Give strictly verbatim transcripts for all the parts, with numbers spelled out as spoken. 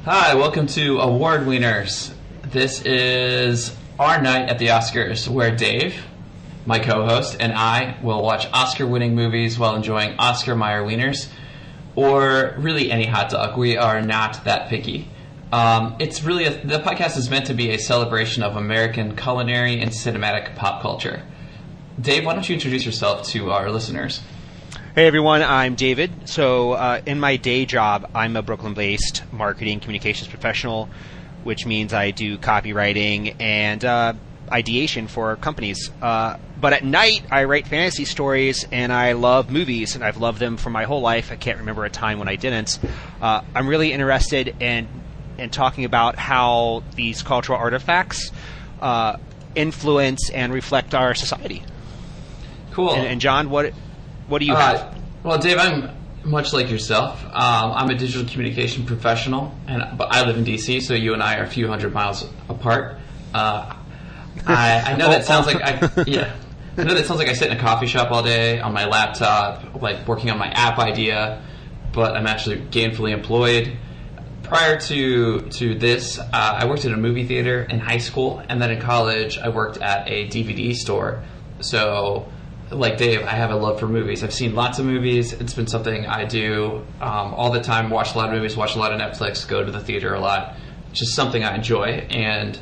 Hi, welcome to Award Wieners. This is our night at the Oscars, where Dave, my co-host, and I will watch Oscar-winning movies while enjoying Oscar Mayer wieners, or really any hot dog. We are not that picky. Um, it's really a, the podcast is meant to be a celebration of American culinary and cinematic pop culture. Dave, why don't you introduce yourself to our listeners? Hey everyone, I'm David. So uh, in my day job, I'm a Brooklyn-based marketing communications professional, which means I do copywriting and uh, ideation for companies. Uh, but at night, I write fantasy stories, and I love movies, and I've loved them for my whole life. I can't remember a time when I didn't. Uh, I'm really interested in, in talking about how these cultural artifacts uh, influence and reflect our society. Cool. And, and John, what... What do you uh, have? Well, Dave, I'm much like yourself. Um, I'm a digital communication professional, and but I live in D C, so you and I are a few hundred miles apart. Uh, I, I know that sounds like I yeah. I know that sounds like I sit in a coffee shop all day on my laptop, like working on my app idea, but I'm actually gainfully employed. Prior to to this, uh, I worked at a movie theater in high school, and then in college, I worked at a D V D store. So. Like Dave, I have a love for movies. I've seen lots of movies. It's been something I do um, all the time. Watch a lot of movies, watch a lot of Netflix, go to the theater a lot. It's just something I enjoy. And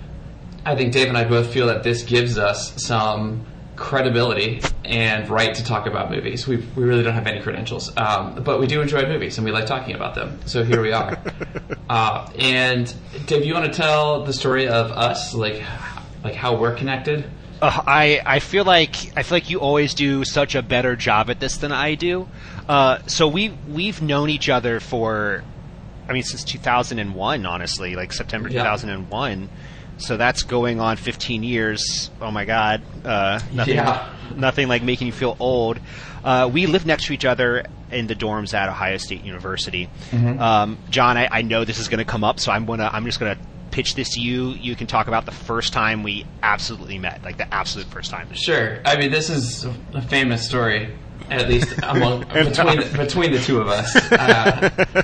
I think Dave and I both feel that this gives us some credibility and right to talk about movies. We we really don't have any credentials. Um, but we do enjoy movies, and we like talking about them. So here we are. uh, and Dave, you want to tell the story of us, like like how we're connected? Uh, I I feel like I feel like you always do such a better job at this than I do. Uh, so we we've known each other for, I mean, since two thousand one, honestly, like September yeah. two thousand one. So that's going on fifteen years. Oh my God, uh, nothing yeah. nothing like making you feel old. Uh, we lived next to each other in the dorms at Ohio State University. Mm-hmm. Um, John, I, I know this is going to come up, so I'm gonna I'm just gonna. pitch this to you. You can talk about the first time we absolutely met, like the absolute first time. Sure. I mean, this is a famous story, at least among between between the two of us. Uh,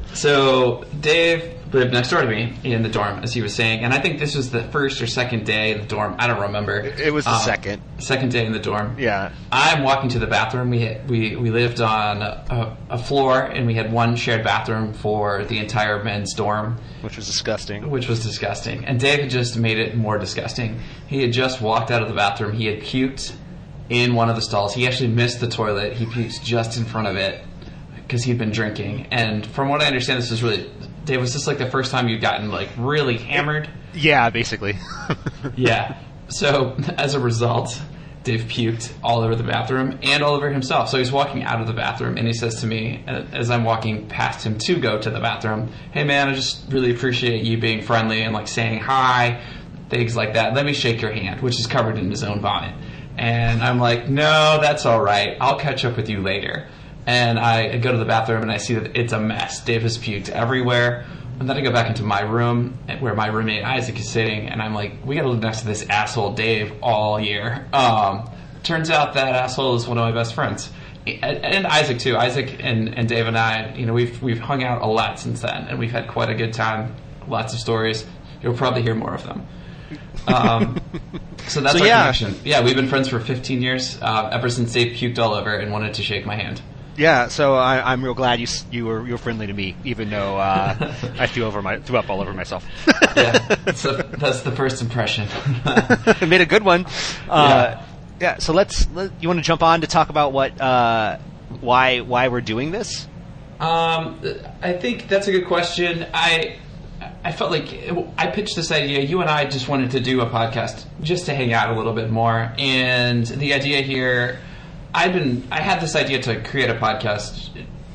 so Dave lived next door to me in the dorm, as he was saying, and I think this was the first or second day in the dorm. I don't remember. It was the um, second. Second day in the dorm. Yeah. I'm walking to the bathroom. We had, we we lived on a, a floor, and we had one shared bathroom for the entire men's dorm. Which was disgusting. Which was disgusting. And Dave had just made it more disgusting. He had just walked out of the bathroom. He had puked in one of the stalls. He actually missed the toilet. He puked just in front of it because he'd been drinking. And from what I understand, this was really... Dave, was this like the first time you'd gotten like really hammered? Yeah, basically. Yeah. So as a result, Dave puked all over the bathroom and all over himself. So he's walking out of the bathroom, and he says to me, as I'm walking past him to go to the bathroom, "Hey man, I just really appreciate you being friendly and like saying hi, things like that. Let me shake your hand," which is covered in his own vomit. And I'm like, "No, that's all right. I'll catch up with you later." And I go to the bathroom, and I see that it's a mess. Dave has puked everywhere. And then I go back into my room where my roommate Isaac is sitting, and I'm like, we got to live next to this asshole Dave all year. Um, turns out that asshole is one of my best friends, and Isaac too. Isaac and, and Dave and I, you know, we've we've hung out a lot since then, and we've had quite a good time. Lots of stories. You'll probably hear more of them. Um, so that's so, our yeah. connection. Yeah, we've been friends for fifteen years, uh, ever since Dave puked all over and wanted to shake my hand. Yeah, so I, I'm real glad you you were you were friendly to me, even though uh, I threw over my threw up all over myself. Yeah, so that's the first impression. I made a good one. Uh, yeah. yeah. So let's. Let, you want to jump on to talk about what uh, why why we're doing this? Um, I think that's a good question. I I felt like I pitched this idea. You and I just wanted to do a podcast just to hang out a little bit more, and the idea here. I've been. I had this idea to create a podcast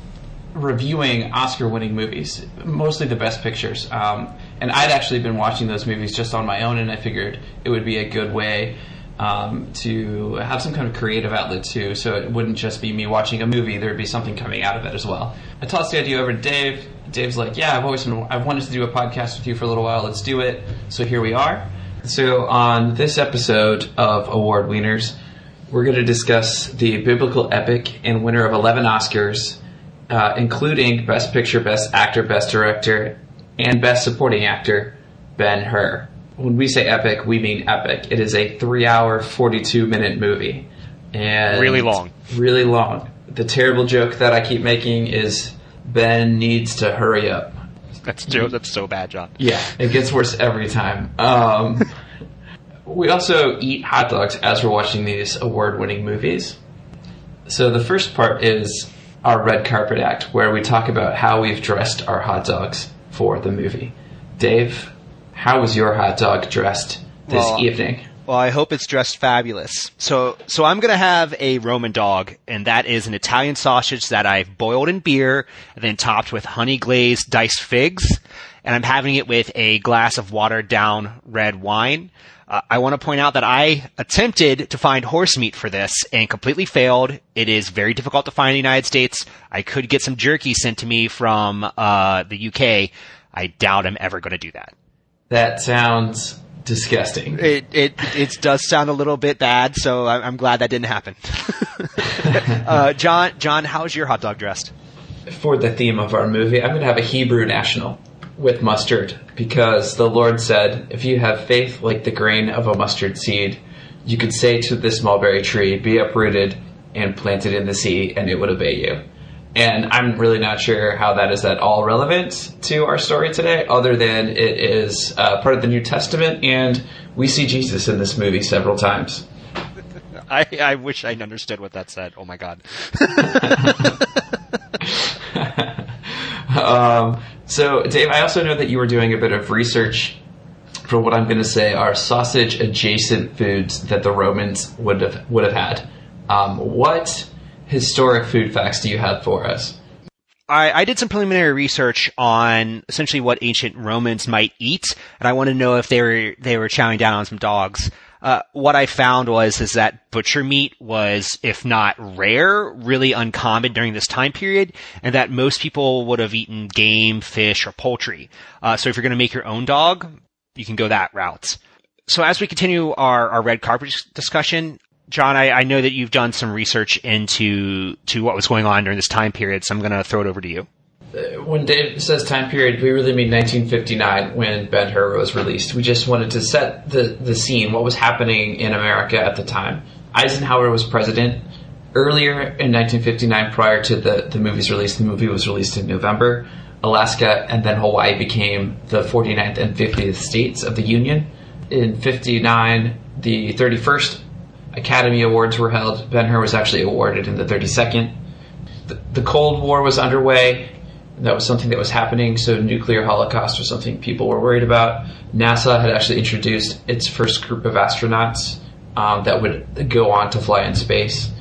reviewing Oscar-winning movies, mostly the Best Pictures. Um, and I'd actually been watching those movies just on my own, and I figured it would be a good way um, to have some kind of creative outlet too. So it wouldn't just be me watching a movie; there would be something coming out of it as well. I tossed the idea over to Dave. Dave's like, "Yeah, I've always been. I've wanted to do a podcast with you for a little while. Let's do it." So here we are. So on this episode of Award Wieners, we're going to discuss the biblical epic and winner of eleven Oscars, uh, including Best Picture, Best Actor, Best Director, And Best Supporting Actor, Ben-Hur. When we say epic, we mean epic. It is a three-hour, forty-two-minute movie. And really long. Really long. The terrible joke that I keep making is Ben needs to hurry up. That's Joe. That's so bad, John. Yeah, it gets worse every time. Um, we also eat hot dogs as we're watching these award-winning movies. So the first part is our red carpet act, where we talk about how we've dressed our hot dogs for the movie. Dave, how was your hot dog dressed this well, evening? Well, I hope it's dressed fabulous. So, so I'm going to have a Roman dog, and that is an Italian sausage that I've boiled in beer and then topped with honey glazed diced figs. And I'm having it with a glass of watered down red wine. Uh, I want to point out that I attempted to find horse meat for this and completely failed. It is very difficult to find in the United States. I could get some jerky sent to me from uh, the U K. I doubt I'm ever going to do that. That sounds disgusting. It it it does sound a little bit bad, so I'm glad that didn't happen. uh, John, John, how's your hot dog dressed? For the theme of our movie, I'm going to have a Hebrew national with mustard, because the Lord said, if you have faith like the grain of a mustard seed, you could say to this mulberry tree, be uprooted and planted in the sea, and it would obey you. And I'm really not sure how that is at all relevant to our story today, other than it is uh, part of the New Testament, and we see Jesus in this movie several times. I, I wish I'd understood what that said. Oh, my God. um, so, Dave, I also know that you were doing a bit of research for what I'm going to say are sausage-adjacent foods that the Romans would have would have had. Um, what historic food facts do you have for us? I, I did some preliminary research on essentially what ancient Romans might eat, and I want to know if they were they were chowing down on some dogs. Uh, what I found was is that butcher meat was, if not rare, really uncommon during this time period, and that most people would have eaten game, fish, or poultry. Uh, so if you're going to make your own dog, you can go that route. So as we continue our, our red carpet discussion, John, I, I know that you've done some research into to what was going on during this time period, so I'm going to throw it over to you. When Dave says time period, we really mean nineteen fifty-nine when Ben-Hur was released. We just wanted to set the, the scene, what was happening in America at the time. Eisenhower was president. Earlier in nineteen fifty-nine, prior to the, the movie's release, the movie was released in November, Alaska and then Hawaii became the forty-ninth and fiftieth states of the Union. In fifty-nine, the thirty-first Academy Awards were held. Ben-Hur was actually awarded in the thirty-second. The, the Cold War was underway. That was something that was happening, so nuclear holocaust was something people were worried about. NASA had actually introduced its first group of astronauts um, that would go on to fly in space.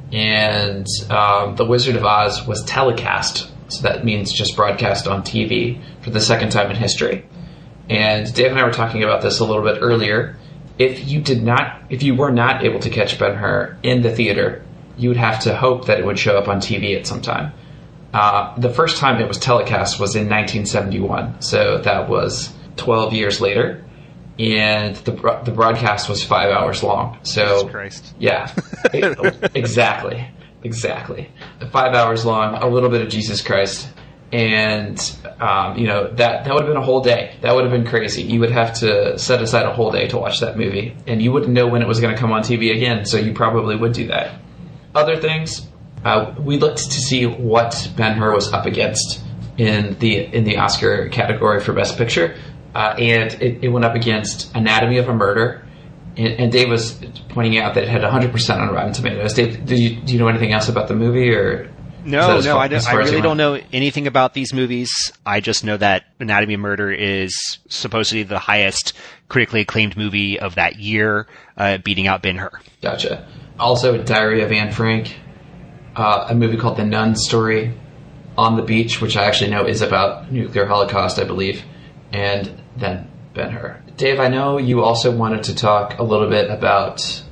And um, The Wizard of Oz was telecast, so that means just broadcast on T V for the second time in history. And Dave and I were talking about this a little bit earlier. If you did not, if you were not able to catch Ben-Hur in the theater, you would have to hope that it would show up on T V at some time. Uh, the first time it was telecast was in nineteen seventy-one, so that was twelve years later, and the the broadcast was five hours long. So, Jesus Christ. Yeah, it, exactly, exactly, five hours long, a little bit of Jesus Christ, and um, you know that that would have been a whole day. That would have been crazy. You would have to set aside a whole day to watch that movie, and you wouldn't know when it was going to come on T V again. So you probably would do that. Other things. Uh, we looked to see what Ben-Hur was up against in the in the Oscar category for Best Picture, uh, and it, it went up against Anatomy of a Murder, and, and Dave was pointing out that it had one hundred percent on Rotten Tomatoes. Dave, do you, do you know anything else about the movie, or? No, no, far, I, don't, I really don't know anything about these movies. I just know that Anatomy of Murder is supposedly the highest critically acclaimed movie of that year, uh, beating out Ben-Hur. Gotcha. Also, Diary of Anne Frank. Uh, a movie called The Nun Story, On the Beach, which I actually know is about nuclear holocaust, I believe, and then Ben-Hur. Dave, I know you also wanted to talk a little bit about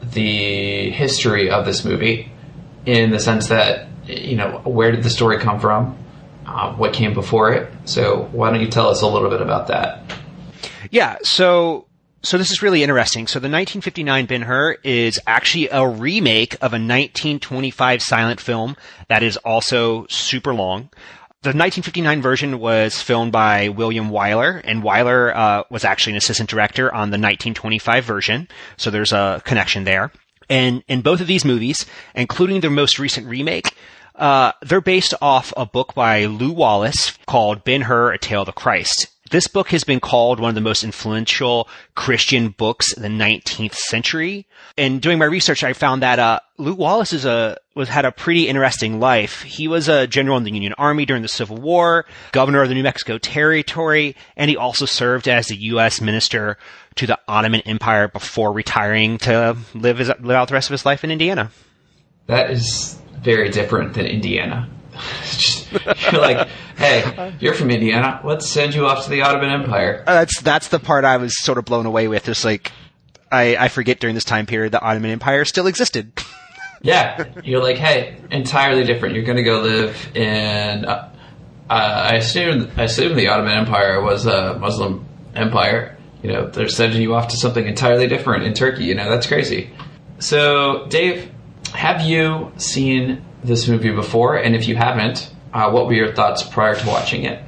the history of this movie, in the sense that, you know, where did the story come from, uh, what came before it, so why don't you tell us a little bit about that? Yeah, so... So this is really interesting. So the nineteen fifty-nine Ben-Hur is actually a remake of a nineteen twenty-five silent film that is also super long. The nineteen fifty-nine version was filmed by William Wyler, and Wyler uh, was actually an assistant director on the nineteen twenty-five version, so there's a connection there. And in both of these movies, including their most recent remake, uh, they're based off a book by Lew Wallace called Ben-Hur, A Tale of the Christ. This book has been called one of the most influential Christian books in the nineteenth century. And doing my research, I found that uh, Lew Wallace is a was had a pretty interesting life. He was a general in the Union Army during the Civil War, governor of the New Mexico Territory, and he also served as the U S minister to the Ottoman Empire before retiring to live his, live out the rest of his life in Indiana. That is very different than Indiana. Just, you're like, hey, you're from Indiana. Let's send you off to the Ottoman Empire. Uh, that's that's the part I was sort of blown away with. It's like, I, I forget during this time period the Ottoman Empire still existed. Yeah, you're like, hey, entirely different. You're going to go live in. Uh, uh, I assume I assume the Ottoman Empire was a Muslim empire. You know, they're sending you off to something entirely different in Turkey. You know, that's crazy. So, Dave, have you seen this movie before? And if you haven't, uh, what were your thoughts prior to watching it?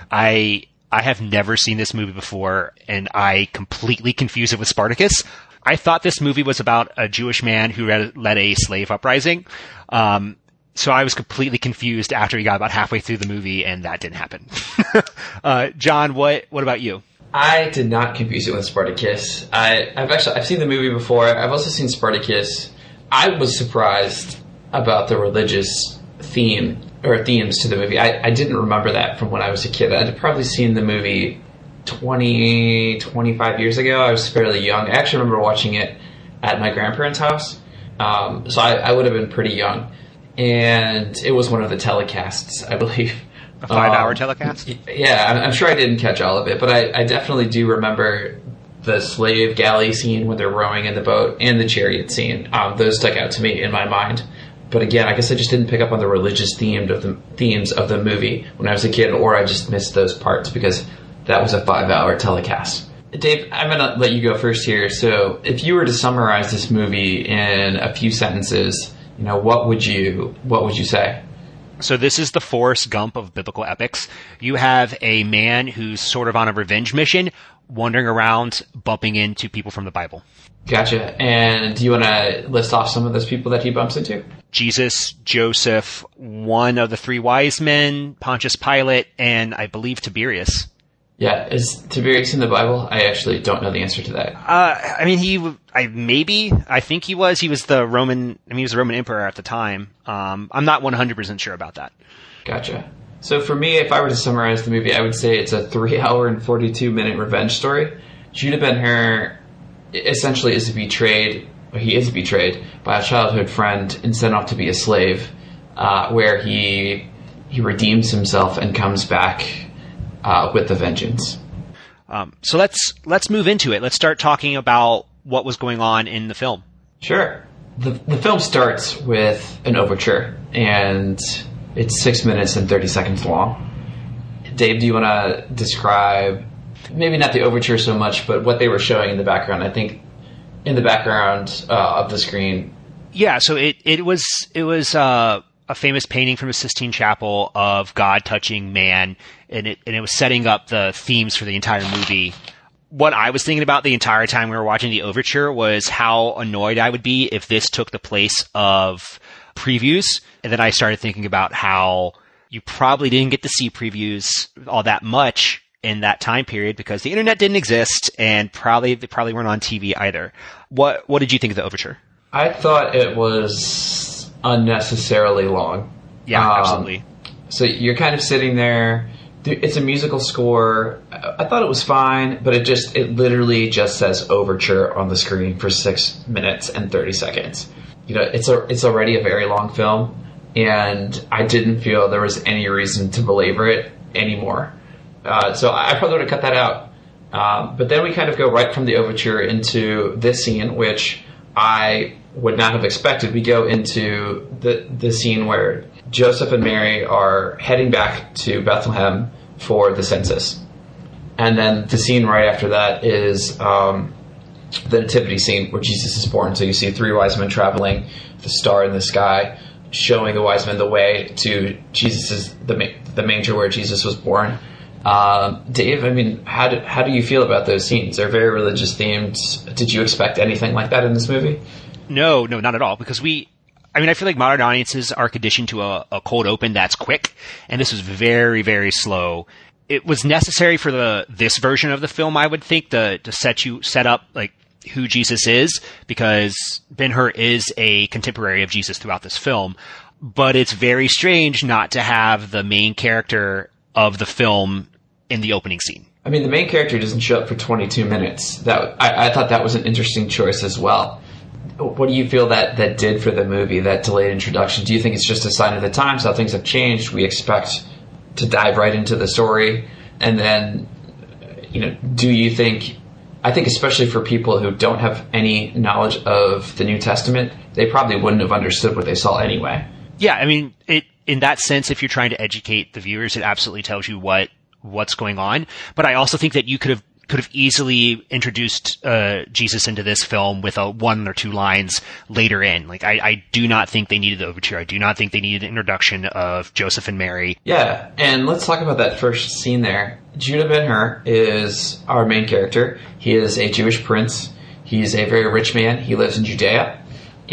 I I have never seen this movie before, and I completely confused it with Spartacus. I thought this movie was about a Jewish man who led a slave uprising. Um, so I was completely confused after he got about halfway through the movie, and that didn't happen. uh, John, what what about you? I did not confuse it with Spartacus. I, I've actually I've seen the movie before. I've also seen Spartacus. I was surprised about the religious theme or themes to the movie. I, I didn't remember that from when I was a kid. I'd probably seen the movie twenty, twenty-five years ago. I was fairly young. I actually remember watching it at my grandparents' house. Um, so I, I would have been pretty young. And it was one of the telecasts, I believe. A five-hour um, telecast? Yeah, I'm, I'm sure I didn't catch all of it, but I, I definitely do remember the slave galley scene when they're rowing in the boat and the chariot scene. Um, those stuck out to me in my mind. But again, I guess I just didn't pick up on the religious themed of the themes of the movie when I was a kid, or I just missed those parts because that was a five-hour telecast. Dave, I'm going to let you go first here. So if you were to summarize this movie in a few sentences, you know, what would you what would you say? So this is the Forrest Gump of biblical epics. You have a man who's sort of on a revenge mission, wandering around, bumping into people from the Bible. Gotcha. And do you want to list off some of those people that he bumps into? Jesus, Joseph, one of the three wise men, Pontius Pilate, and I believe Tiberius. Yeah, is Tiberius in the Bible? I actually don't know the answer to that. Uh, I mean, he, I maybe, I think he was. He was the Roman, I mean, he was the Roman emperor at the time. Um, I'm not one hundred percent sure about that. Gotcha. So for me, if I were to summarize the movie, I would say it's a three hour and forty-two minute revenge story. Judah Ben-Hur essentially is betrayed, or he is betrayed by a childhood friend and sent off to be a slave, uh, where he he redeems himself and comes back uh, with a vengeance. Um, so let's let's move into it. Let's start talking about what was going on in the film. Sure. The the film starts with an overture, and it's six minutes and thirty seconds long. Dave, do you want to describe, maybe not the overture so much, but what they were showing in the background? I think in the background uh, of the screen. Yeah, so it, it was it was uh, a famous painting from the Sistine Chapel of God touching man, and it and it was setting up the themes for the entire movie. What I was thinking about the entire time we were watching the overture was how annoyed I would be if this took the place of previews. And then I started thinking about how you probably didn't get to see previews all that much in that time period because the internet didn't exist and probably they probably weren't on T V either. What what did you think of the overture? I thought it was unnecessarily long. Yeah, um, absolutely. So you're kind of sitting there. It's a musical score. I thought it was fine, but it just it literally just says overture on the screen for six minutes and thirty seconds. You know, it's a it's already a very long film, and I didn't feel there was any reason to belabor it anymore. Uh, so I probably would have cut that out. Um, but then we kind of go right from the overture into this scene, which I would not have expected. We go into the the scene where Joseph and Mary are heading back to Bethlehem for the census. And then the scene right after that is um, the nativity scene where Jesus is born. So you see three wise men traveling, the star in the sky, showing the wise men the way to Jesus' the the manger where Jesus was born. Uh, Dave, I mean, how do, how do you feel about those scenes? They're very religious themed. Did you expect anything like that in this movie? No, no, not at all. Because we, I mean, I feel like modern audiences are conditioned to a, a cold open that's quick, and this was very, very slow. It was necessary for the this version of the film, I would think, to to set you set up like who Jesus is, because Ben-Hur is a contemporary of Jesus throughout this film. But it's very strange not to have the main character of the film in the opening scene. I mean, the main character doesn't show up for twenty-two minutes. That I, I thought that was an interesting choice as well. What do you feel that that did for the movie, that delayed introduction? Do you think it's just a sign of the times, how things have changed? We expect to dive right into the story, and then, you know, do you think, I think especially for people who don't have any knowledge of the New Testament, they probably wouldn't have understood what they saw anyway. Yeah, I mean, it in that sense, if you're trying to educate the viewers, it absolutely tells you what what's going on. But I also think that you could have could have easily introduced uh, Jesus into this film with a one or two lines later in. Like, I, I do not think they needed the overture. I do not think they needed an introduction of Joseph and Mary. Yeah, and let's talk about that first scene there. Judah Ben-Hur is our main character. He is a Jewish prince. He's a very rich man. He lives in Judea.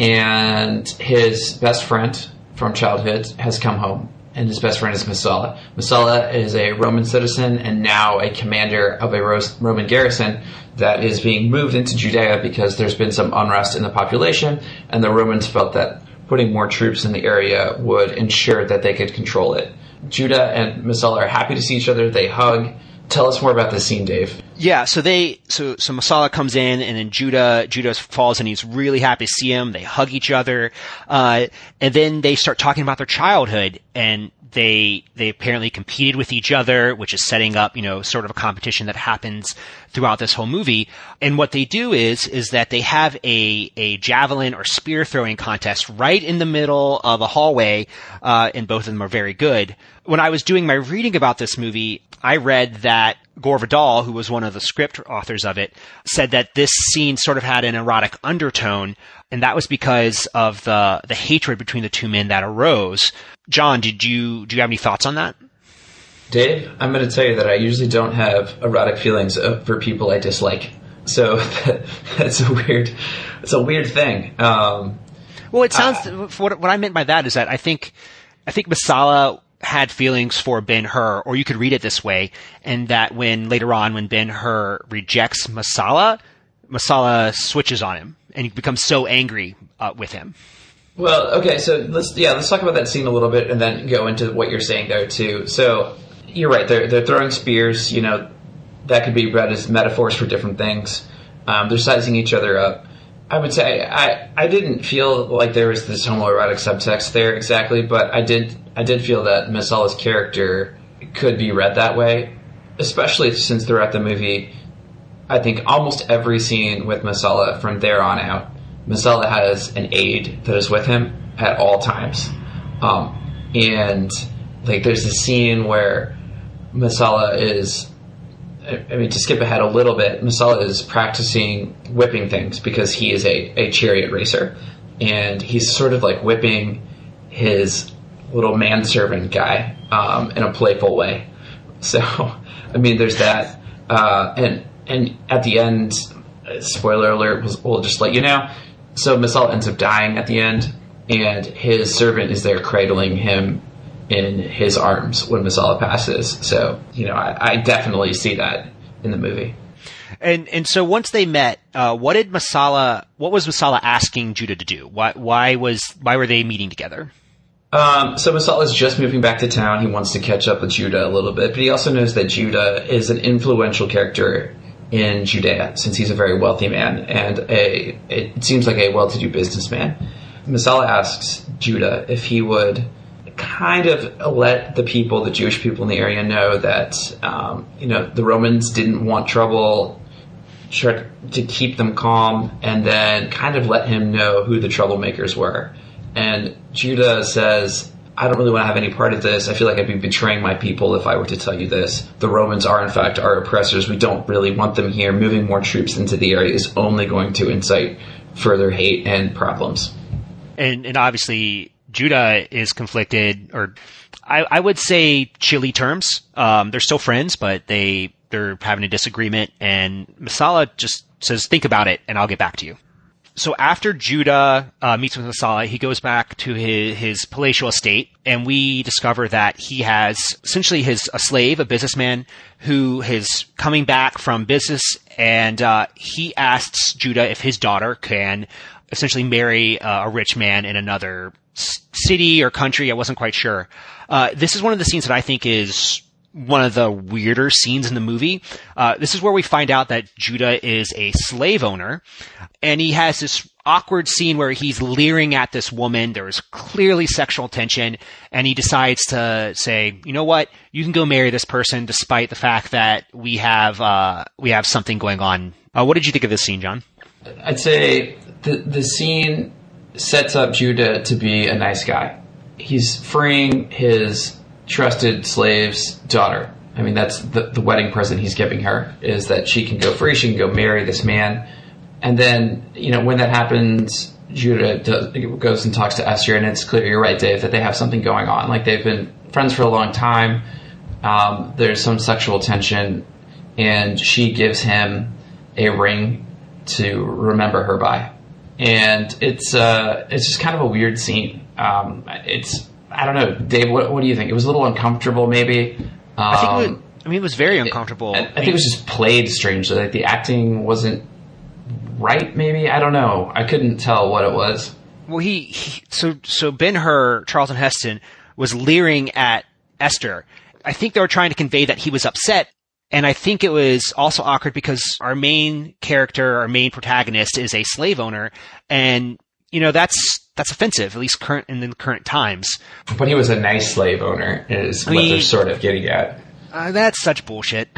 And his best friend from childhood has come home. And his best friend is Messala. Messala is a Roman citizen and now a commander of a Roman garrison that is being moved into Judea because there's been some unrest in the population, and the Romans felt that putting more troops in the area would ensure that they could control it. Judah and Messala are happy to see each other. They hug. Tell us more about this scene, Dave. Yeah, so they, so, so Messala comes in, and then Judah, Judah falls, and he's really happy to see him. They hug each other, uh, and then they start talking about their childhood, and they, they apparently competed with each other, which is setting up, you know, sort of a competition that happens throughout this whole movie. And what they do is, is that they have a, a javelin or spear throwing contest right in the middle of a hallway, uh, and both of them are very good. When I was doing my reading about this movie, I read that Gore Vidal, who was one of the script authors of it, said that this scene sort of had an erotic undertone, and that was because of the the hatred between the two men that arose. John, did you do you have any thoughts on that? Dave, I'm going to tell you that I usually don't have erotic feelings for people I dislike. So that's a weird, it's a weird thing. Um, well, it sounds. Uh, what, what I meant by that is that I think, I think Messala had feelings for Ben-Hur, or you could read it this way, and that when later on, when Ben-Hur rejects Messala, Messala switches on him, and he becomes so angry uh, with him. Well, okay, so let's yeah, let's talk about that scene a little bit, and then go into what you're saying there too. So you're right; they're they're throwing spears. You know, that could be read as metaphors for different things. Um, they're sizing each other up. I would say I, I didn't feel like there was this homoerotic subtext there exactly, but I did I did feel that Messala's character could be read that way, especially since throughout the movie, I think almost every scene with Messala from there on out, Messala has an aide that is with him at all times. Um, and like there's a scene where Messala is, I mean, to skip ahead a little bit, Messala is practicing whipping things because he is a, a chariot racer. And he's sort of like whipping his little manservant guy um, in a playful way. So, I mean, there's that. Uh, and and at the end, spoiler alert, we'll, we'll just let you know. So Messala ends up dying at the end, and his servant is there cradling him in his arms when Messala passes. So, you know, I, I definitely see that in the movie. And and so once they met, uh, what did Messala? What was Messala asking Judah to do? Why why was why were they meeting together? Um, so Messala is just moving back to town. He wants to catch up with Judah a little bit, but he also knows that Judah is an influential character in Judea since he's a very wealthy man and a it seems like a well-to-do businessman. Messala asks Judah if he would kind of let the people, the Jewish people in the area, know that um, you know the Romans didn't want trouble, try to keep them calm, and then kind of let him know who the troublemakers were. And Judah says, I don't really want to have any part of this. I feel like I'd be betraying my people if I were to tell you this. The Romans are, in fact, our oppressors. We don't really want them here. Moving more troops into the area is only going to incite further hate and problems. And, and obviously, Judah is conflicted, or I, I would say chilly terms. Um, they're still friends, but they, they're having a disagreement, and Messala just says, think about it, and I'll get back to you. So after Judah uh, meets with Messala, he goes back to his, his palatial estate, and we discover that he has essentially his a slave, a businessman, who is coming back from business, and uh, he asks Judah if his daughter can essentially marry uh, a rich man in another s- city or country. I wasn't quite sure. Uh, this is one of the scenes that I think is one of the weirder scenes in the movie. Uh, this is where we find out that Judah is a slave owner, and he has this awkward scene where he's leering at this woman. There is clearly sexual tension, and he decides to say, you know what, you can go marry this person despite the fact that we have, uh, we have something going on. Uh, what did you think of this scene, John? I'd say the, the scene sets up Judah to be a nice guy. He's freeing his trusted slave's daughter. I mean, that's the, the wedding present he's giving her, is that she can go free, she can go marry this man. And then, you know, when that happens, Judah does, goes and talks to Esther, and it's clear, you're right, Dave, that they have something going on. Like, they've been friends for a long time. Um, there's some sexual tension, and she gives him a ring to remember her by. And it's uh, it's just kind of a weird scene. Um, it's I don't know, Dave. What, what do you think? It was a little uncomfortable, maybe. Um, I think. It was, I mean, it was very uncomfortable. It, I, I think it was just played strangely. Like, the acting wasn't right. Maybe, I don't know. I couldn't tell what it was. Well, he, he so so Ben-Hur, Charlton Heston, was leering at Esther. I think they were trying to convey that he was upset. And I think it was also awkward because our main character, our main protagonist, is a slave owner, and you know that's that's offensive, at least current in the current times. But he was a nice slave owner, is I what mean, they're sort of getting at. Uh, that's such bullshit.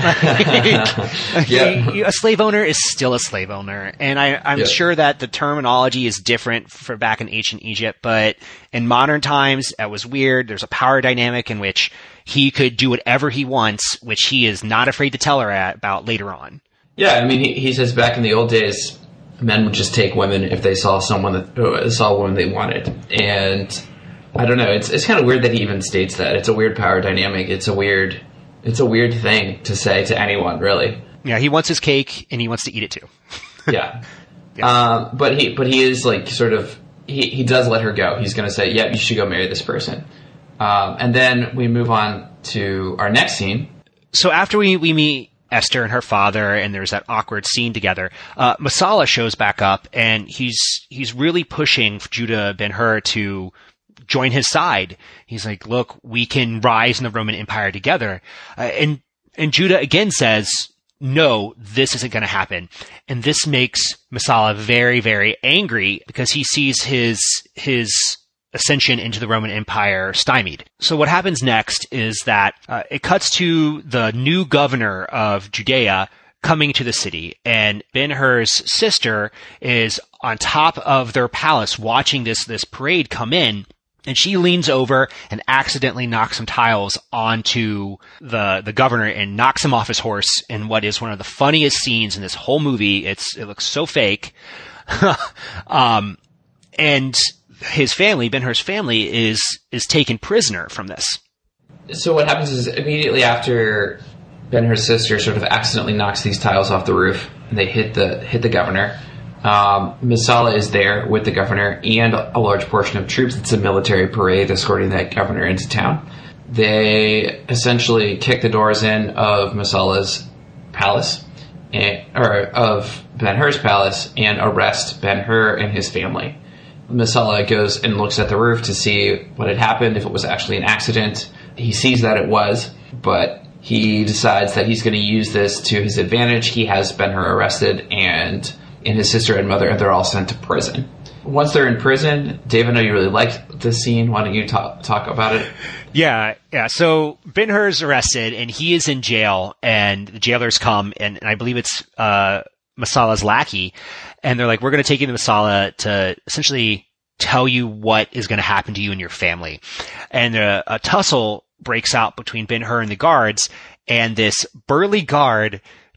Yeah. A slave owner is still a slave owner, and I, I'm yeah. sure that the terminology is different for back in ancient Egypt, but in modern times, that was weird. There's a power dynamic in which he could do whatever he wants, which he is not afraid to tell her at, about later on. Yeah, I mean, he, he says back in the old days, men would just take women if they saw someone that uh, saw a woman they wanted, and I don't know. It's it's kind of weird that he even states that. It's a weird power dynamic. It's a weird. It's a weird thing to say to anyone, really. Yeah, he wants his cake and he wants to eat it too. yeah. yeah. Um, but he, but he is like sort of, he, he does let her go. He's going to say, yeah, you should go marry this person. Um, and then we move on to our next scene. So after we, we meet Esther and her father, and there's that awkward scene together, uh, Messala shows back up, and he's, he's really pushing Judah Ben-Hur to join his side. He's like, look, we can rise in the Roman Empire together. Uh, and, and Judah again says, no, this isn't going to happen. And this makes Messala very, very angry because he sees his, his ascension into the Roman Empire stymied. So what happens next is that, uh, it cuts to the new governor of Judea coming to the city, and Ben-Hur's sister is on top of their palace watching this, this parade come in. And she leans over and accidentally knocks some tiles onto the the governor and knocks him off his horse in what is one of the funniest scenes in this whole movie. It's it looks so fake. um, and his family, Ben-Hur's family, is is taken prisoner from this. So what happens is immediately after Ben-Hur's sister sort of accidentally knocks these tiles off the roof, and they hit the hit the governor. Um, Messala is there with the governor and a large portion of troops. It's a military parade escorting that governor into town. They essentially kick the doors in of Messala's palace, and, or of Ben-Hur's palace, and arrest Ben-Hur and his family. Messala goes and looks at the roof to see what had happened, if it was actually an accident. He sees that it was, but he decides that he's going to use this to his advantage. He has Ben-Hur arrested, and and his sister and mother, and they're all sent to prison. Once they're in prison, Dave, I know you really liked this scene. Why don't you talk talk about it? Yeah, yeah. So Ben-Hur is arrested, and he is in jail, and the jailers come, and, and I believe it's uh, Messala's lackey, and they're like, we're going to take you to Messala to essentially tell you what is going to happen to you and your family. And a, a tussle breaks out between Ben-Hur and the guards, and this burly guard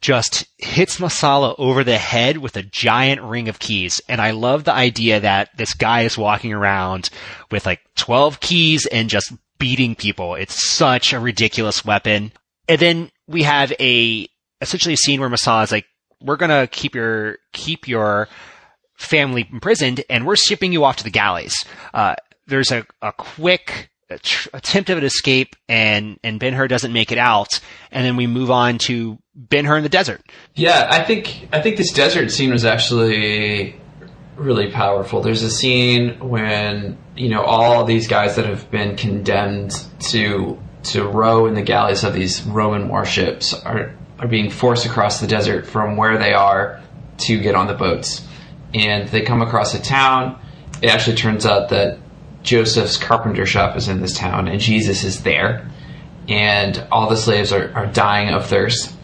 just hits Masala over the head with a giant ring of keys. And I love the idea that this guy is walking around with like twelve keys and just beating people. It's such a ridiculous weapon. And then we have a, essentially a scene where Masala is like, we're gonna keep your, keep your family imprisoned and we're shipping you off to the galleys. Uh, there's a, a quick attempt of an escape, and and Ben-Hur doesn't make it out, and then we move on to Ben-Hur in the desert. Yeah, I think I think this desert scene was actually really powerful. There's a scene when, you know, all these guys that have been condemned to to row in the galleys of these Roman warships are are being forced across the desert from where they are to get on the boats, and they come across a town. It actually turns out that Joseph's carpenter shop is in this town, and Jesus is there, and all the slaves are, are dying of thirst,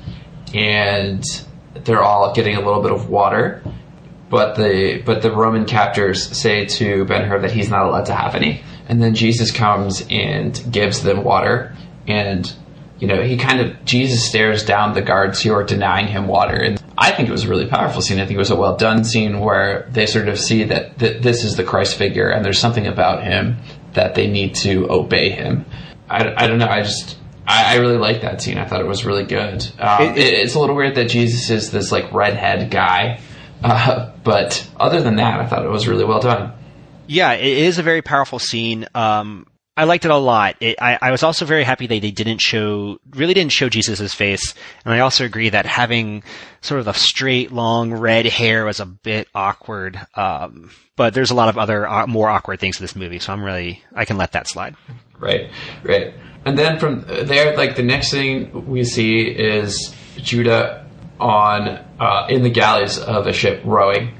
and they're all getting a little bit of water, but the but the Roman captors say to Ben-Hur that he's not allowed to have any, and then Jesus comes and gives them water, and you know he kind of Jesus stares down the guards who are denying him water, and I think it was a really powerful scene. I think it was a well done scene where they sort of see that th- this is the Christ figure, and there's something about him that they need to obey him. I, I don't know. I just I, I really like that scene. I thought it was really good. Um, it, it, it's a little weird that Jesus is this like redhead guy, uh, but other than that, I thought it was really well done. Yeah, it is a very powerful scene. Um, I liked it a lot. It, I, I was also very happy that they didn't show, really didn't show Jesus' face. And I also agree that having sort of the straight, long, red hair was a bit awkward. Um, but there's a lot of other uh, more awkward things in this movie, so I'm really, I can let that slide. Right, right. And then from there, like the next thing we see is Judah on, uh, in the galleys of a ship rowing.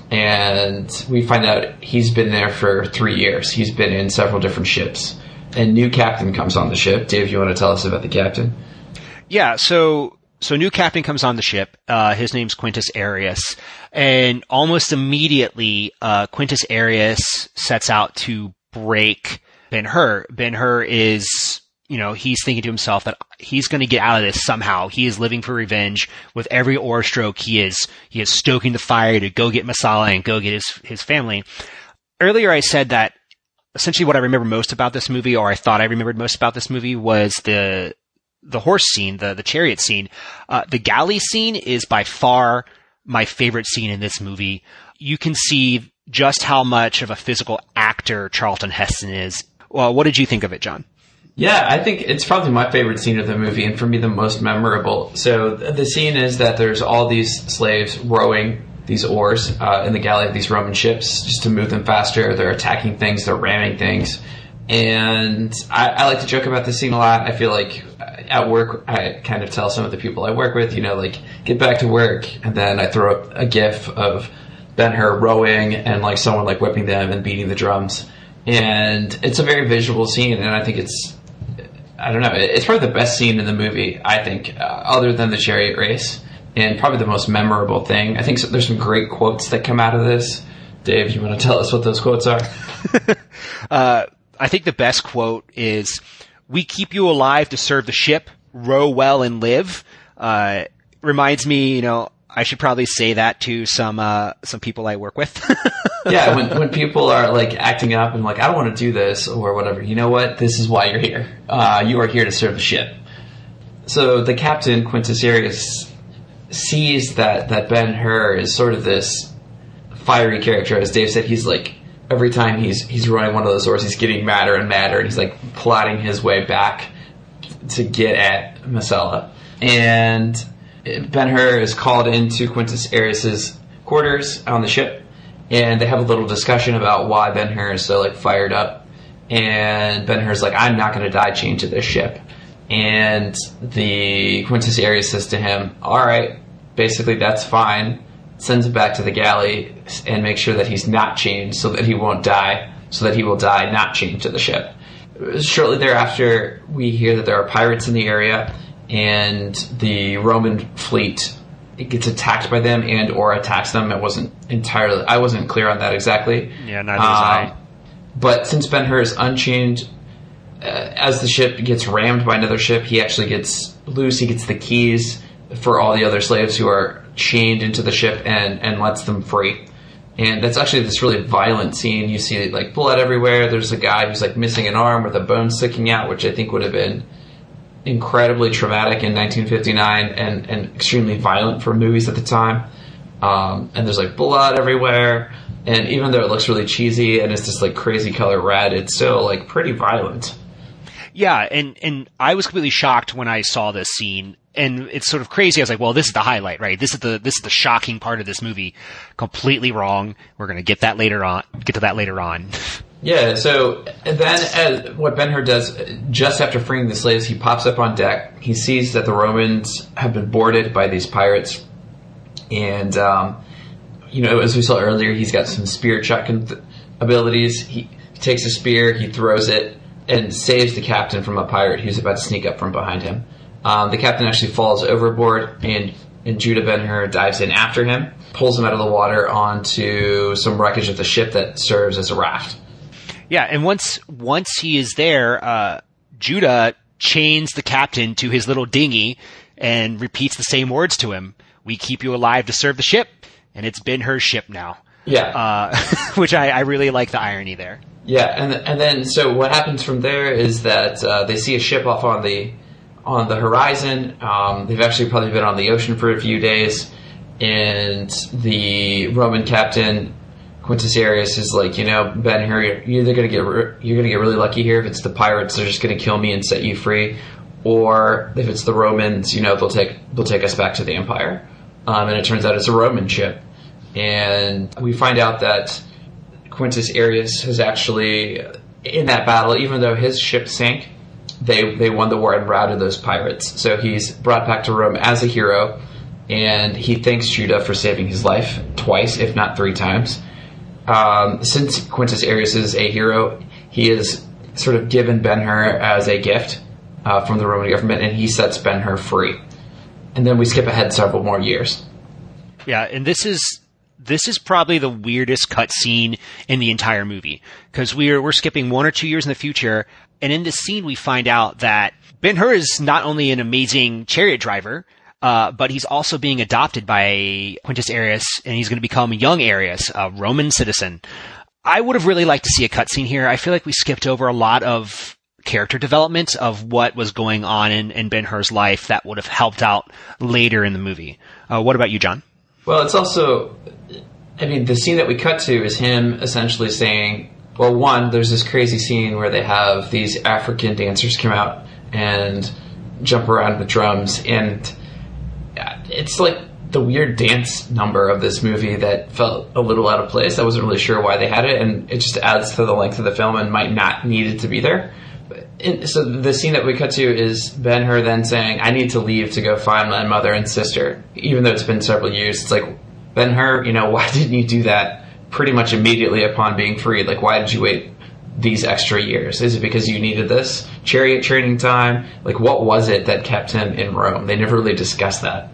And we find out he's been there for three years. He's been in several different ships. A new captain comes on the ship. Dave, you want to tell us about the captain? Yeah, so so new captain comes on the ship. Uh, his name's Quintus Arrius. And almost immediately, uh, Quintus Arrius sets out to break Ben-Hur. Ben-Hur is, you know, he's thinking to himself that he's going to get out of this somehow. He is living for revenge. With every oar stroke, he is he is stoking the fire to go get Masala and go get his his family. Earlier, I said that essentially what I remember most about this movie, or I thought I remembered most about this movie, was the the horse scene, the the chariot scene. Uh, the galley scene is by far my favorite scene in this movie. You can see just how much of a physical actor Charlton Heston is. Well, what did you think of it, John? Yeah, I think it's probably my favorite scene of the movie, and for me the most memorable. So the scene is that there's all these slaves rowing these oars uh, in the galley of these Roman ships just to move them faster. They're attacking things, they're ramming things. And I, I like to joke about this scene a lot. I feel like at work, I kind of tell some of the people I work with, you know, like, get back to work. And then I throw up a gif of Ben-Hur rowing and like someone like whipping them and beating the drums. And it's a very visual scene, and I think it's, I don't know, it's probably the best scene in the movie, I think, uh, other than the chariot race, and probably the most memorable thing. I think so, there's some great quotes that come out of this. Dave, you want to tell us what those quotes are? uh, I think the best quote is, "We keep you alive to serve the ship, row well and live." Uh, reminds me, you know, I should probably say that to some uh, some people I work with. Yeah, when when people are like acting up and like, I don't want to do this or whatever, you know what? This is why you're here. Uh, you are here to serve the ship. So the captain, Quintus Arrius, sees that, that Ben-Hur is sort of this fiery character. As Dave said, he's like, every time he's he's rowing one of those oars, he's getting madder and madder, and he's like plotting his way back to get at Masala. And Ben-Hur is called into Quintus Arrius's quarters on the ship, and they have a little discussion about why Ben-Hur is so like fired up. And Ben-Hur's like, I'm not going to die chained to this ship. And the Quintus Arrius says to him, all right, basically that's fine. Sends him back to the galley and makes sure that he's not chained so that he won't die, so that he will die not chained to the ship. Shortly thereafter, we hear that there are pirates in the area, and the Roman fleet, it gets attacked by them and or attacks them. It wasn't entirely, I wasn't clear on that exactly. Yeah, neither was I. Um, but since Ben-Hur is unchained, uh, as the ship gets rammed by another ship, he actually gets loose. He gets the keys, for all the other slaves who are chained into the ship and, and lets them free. And that's actually this really violent scene. You see like blood everywhere. There's a guy who's like missing an arm with a bone sticking out, which I think would have been incredibly traumatic in nineteen fifty-nine and, and extremely violent for movies at the time. Um, and there's like blood everywhere. And even though it looks really cheesy and it's this like crazy color red, it's still like pretty violent. Yeah, and, and I was completely shocked when I saw this scene. And it's sort of crazy. I was like, well, this is the highlight, right? This is the this is the shocking part of this movie. Completely wrong. We're going to get that later on. Get to that later on. Yeah. So and then, as what Ben-Hur does just after freeing the slaves, he pops up on deck. He sees that the Romans have been boarded by these pirates, and um, you know, as we saw earlier, he's got some spear chucking th- abilities. He, he takes a spear, he throws it, and saves the captain from a pirate who's about to sneak up from behind him. Um, the captain actually falls overboard, and, and Judah Ben-Hur dives in after him, pulls him out of the water onto some wreckage of the ship that serves as a raft. Yeah, and once once he is there, uh, Judah chains the captain to his little dinghy and repeats the same words to him. We keep you alive to serve the ship, and it's Ben-Hur's ship now. Yeah. Uh, which I, I really like the irony there. Yeah, and and then so what happens from there is that uh, they see a ship off on the on the horizon. Um, they've actually probably been on the ocean for a few days, and the Roman captain Quintus Arrius is like, you know, Ben-Hur, you're either gonna get re- you're gonna get really lucky here. If it's the pirates, they're just gonna kill me and set you free, or if it's the Romans, you know, they'll take they'll take us back to the Empire. Um, and it turns out it's a Roman ship, and we find out that Quintus Arrius has actually, in that battle, even though his ship sank, they they won the war and routed those pirates. So he's brought back to Rome as a hero, and he thanks Judah for saving his life twice, if not three times. Um, since Quintus Arrius is a hero, he is sort of given Ben-Hur as a gift uh, from the Roman government, and he sets Ben-Hur free. And then we skip ahead several more years. Yeah, and this is this is probably the weirdest cutscene in the entire movie, because we're we're skipping one or two years in the future, and in this scene we find out that Ben-Hur is not only an amazing chariot driver, uh, but he's also being adopted by Quintus Arrius, and he's going to become young Arrius, a Roman citizen. I would have really liked to see a cutscene here. I feel like we skipped over a lot of character development of what was going on in, in Ben-Hur's life that would have helped out later in the movie. Uh, what about you, John? Well, it's also, I mean, the scene that we cut to is him essentially saying, well, one, there's this crazy scene where they have these African dancers come out and jump around with drums, and it's like the weird dance number of this movie that felt a little out of place. I wasn't really sure why they had it, and it just adds to the length of the film and might not need it to be there. And so the scene that we cut to is Ben-Hur then saying, I need to leave to go find my mother and sister. Even though it's been several years, it's like, Ben-Hur, you know, why didn't you do that pretty much immediately upon being freed? Like, why did you wait these extra years? Is it because you needed this chariot training time? Like, what was it that kept him in Rome? They never really discussed that.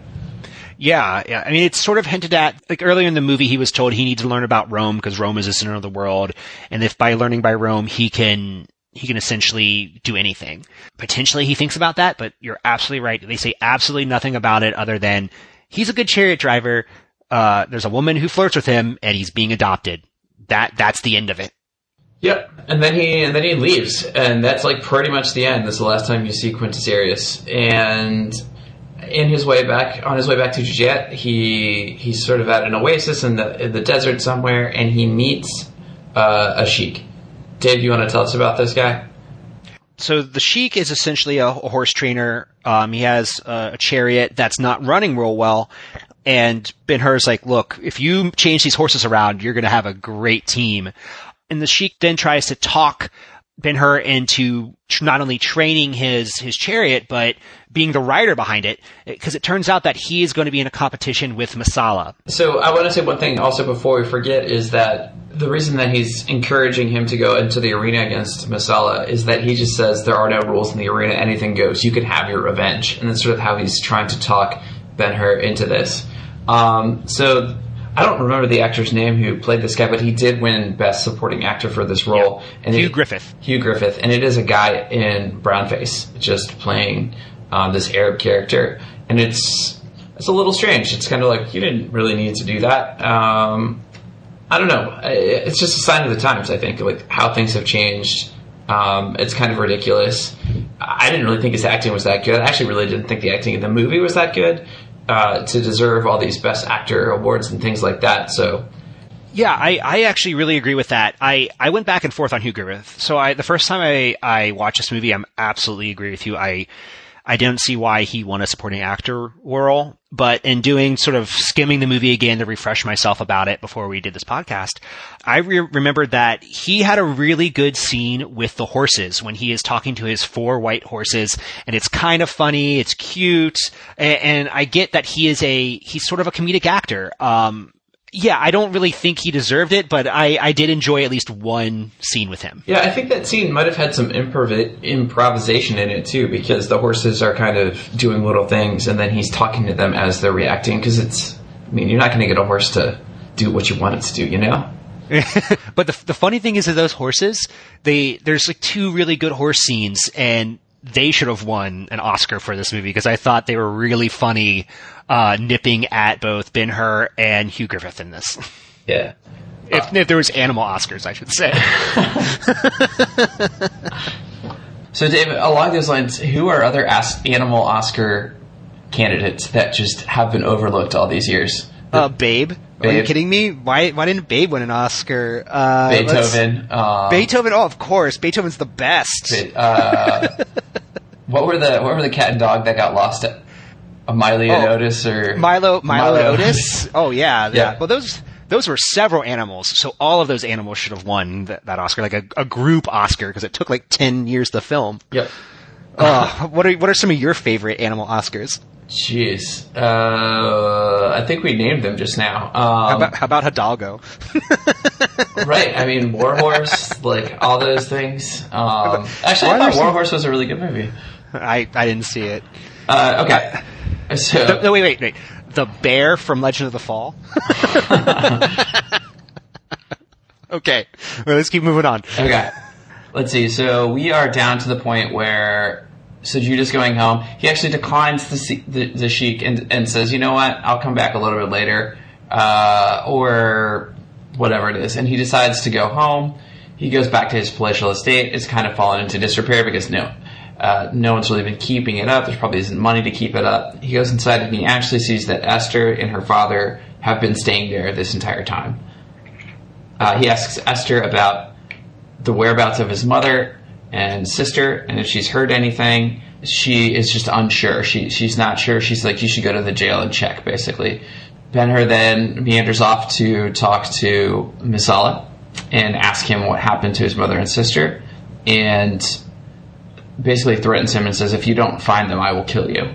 Yeah, yeah. I mean, it's sort of hinted at, like earlier in the movie, he was told he needs to learn about Rome because Rome is the center of the world. And if by learning by Rome, he can, he can essentially do anything. Potentially he thinks about that, but you're absolutely right. They say absolutely nothing about it other than he's a good chariot driver. Uh, there's a woman who flirts with him and he's being adopted. That, that's the end of it. Yep. And then he, and then he leaves. And that's like pretty much the end. This is the last time you see Quintus Arrius. And in his way back, on his way back to Judea, he, he's sort of at an oasis in the, in the desert somewhere, and he meets, uh, a sheik. Dave, you want to tell us about this guy? So the sheik is essentially a, a horse trainer. Um, he has a, a chariot that's not running real well. And Ben-Hur's like, look, if you change these horses around, you're going to have a great team. And the sheik then tries to talk Ben-Hur into tr- not only training his, his chariot, but being the rider behind it, because it turns out that he is going to be in a competition with Messala. So I want to say one thing also before we forget is that the reason that he's encouraging him to go into the arena against Messala is that he just says there are no rules in the arena, anything goes, you can have your revenge. And that's sort of how he's trying to talk Ben-Hur into this. Um, so I don't remember the actor's name who played this guy, but he did win Best Supporting Actor for this role. Yeah. And Hugh it, Griffith. Hugh Griffith. And it is a guy in brownface just playing um, this Arab character. And it's it's a little strange. It's kind of like, you didn't really need to do that. Um, I don't know. It's just a sign of the times, I think, like how things have changed. Um, it's kind of ridiculous. I didn't really think his acting was that good. I actually really didn't think the acting in the movie was that good uh, to deserve all these Best Actor awards and things like that. So, yeah, I, I actually really agree with that. I, I went back and forth on Hugh Griffith. So I, the first time I, I watched this movie, I'm absolutely agree with you. I I didn't see why he won a supporting actor role, but in doing sort of skimming the movie again to refresh myself about it before we did this podcast, I re- remembered that he had a really good scene with the horses when he is talking to his four white horses, and it's kind of funny, it's cute, and, and I get that he is a, he's sort of a comedic actor. Um, Yeah, I don't really think he deserved it, but I, I did enjoy at least one scene with him. Yeah, I think that scene might have had some improv- improvisation in it, too, because the horses are kind of doing little things, and then he's talking to them as they're reacting, because it's, I mean, you're not going to get a horse to do what you want it to do, you know? But the the funny thing is that those horses, they there's like two really good horse scenes, and they should have won an Oscar for this movie, because I thought they were really funny, uh, nipping at both Ben-Hur and Hugh Griffith in this. Yeah. If, uh, if there was animal Oscars, I should say. So, David, along those lines, who are other as- animal Oscar candidates that just have been overlooked all these years? Uh, Babe. Babe. Are you kidding me? Why Why didn't Babe win an Oscar? Uh, Beethoven. Um, Beethoven. Oh, of course. Beethoven's the best. Uh, what were the What were the cat and dog that got lost at a Miley and Oh, Otis or Milo Milo, Milo. and Otis? Oh yeah, yeah. Yeah. Well, those those were several animals, so all of those animals should have won that, that Oscar, like a, a group Oscar, because it took like ten years to film. Yep. Uh, what are what are some of your favorite animal Oscars? Jeez. Uh, I think we named them just now. Um, How about how about Hidalgo? right. I mean, Warhorse, like all those things. Um, actually, I thought Warhorse was a really good movie. I I didn't see it. Uh, okay. So No, no, wait, wait, wait. The bear from Legend of the Fall. Okay, well, let's keep moving on. Okay. Let's see. So we are down to the point where so Judah's going home. He actually declines the the, the sheik and, and says, you know what, I'll come back a little bit later, uh, or whatever it is. And he decides to go home. He goes back to his palatial estate. It's kind of fallen into disrepair because no, uh, no one's really been keeping it up. There probably isn't money to keep it up. He goes inside and he actually sees that Esther and her father have been staying there this entire time. Uh, he asks Esther about the whereabouts of his mother and sister, and if she's heard anything. She is just unsure. She she's not sure. She's like, you should go to the jail and check, basically. Ben-Hur then meanders off to talk to Messala and ask him what happened to his mother and sister, and basically threatens him and says, if you don't find them, I will kill you.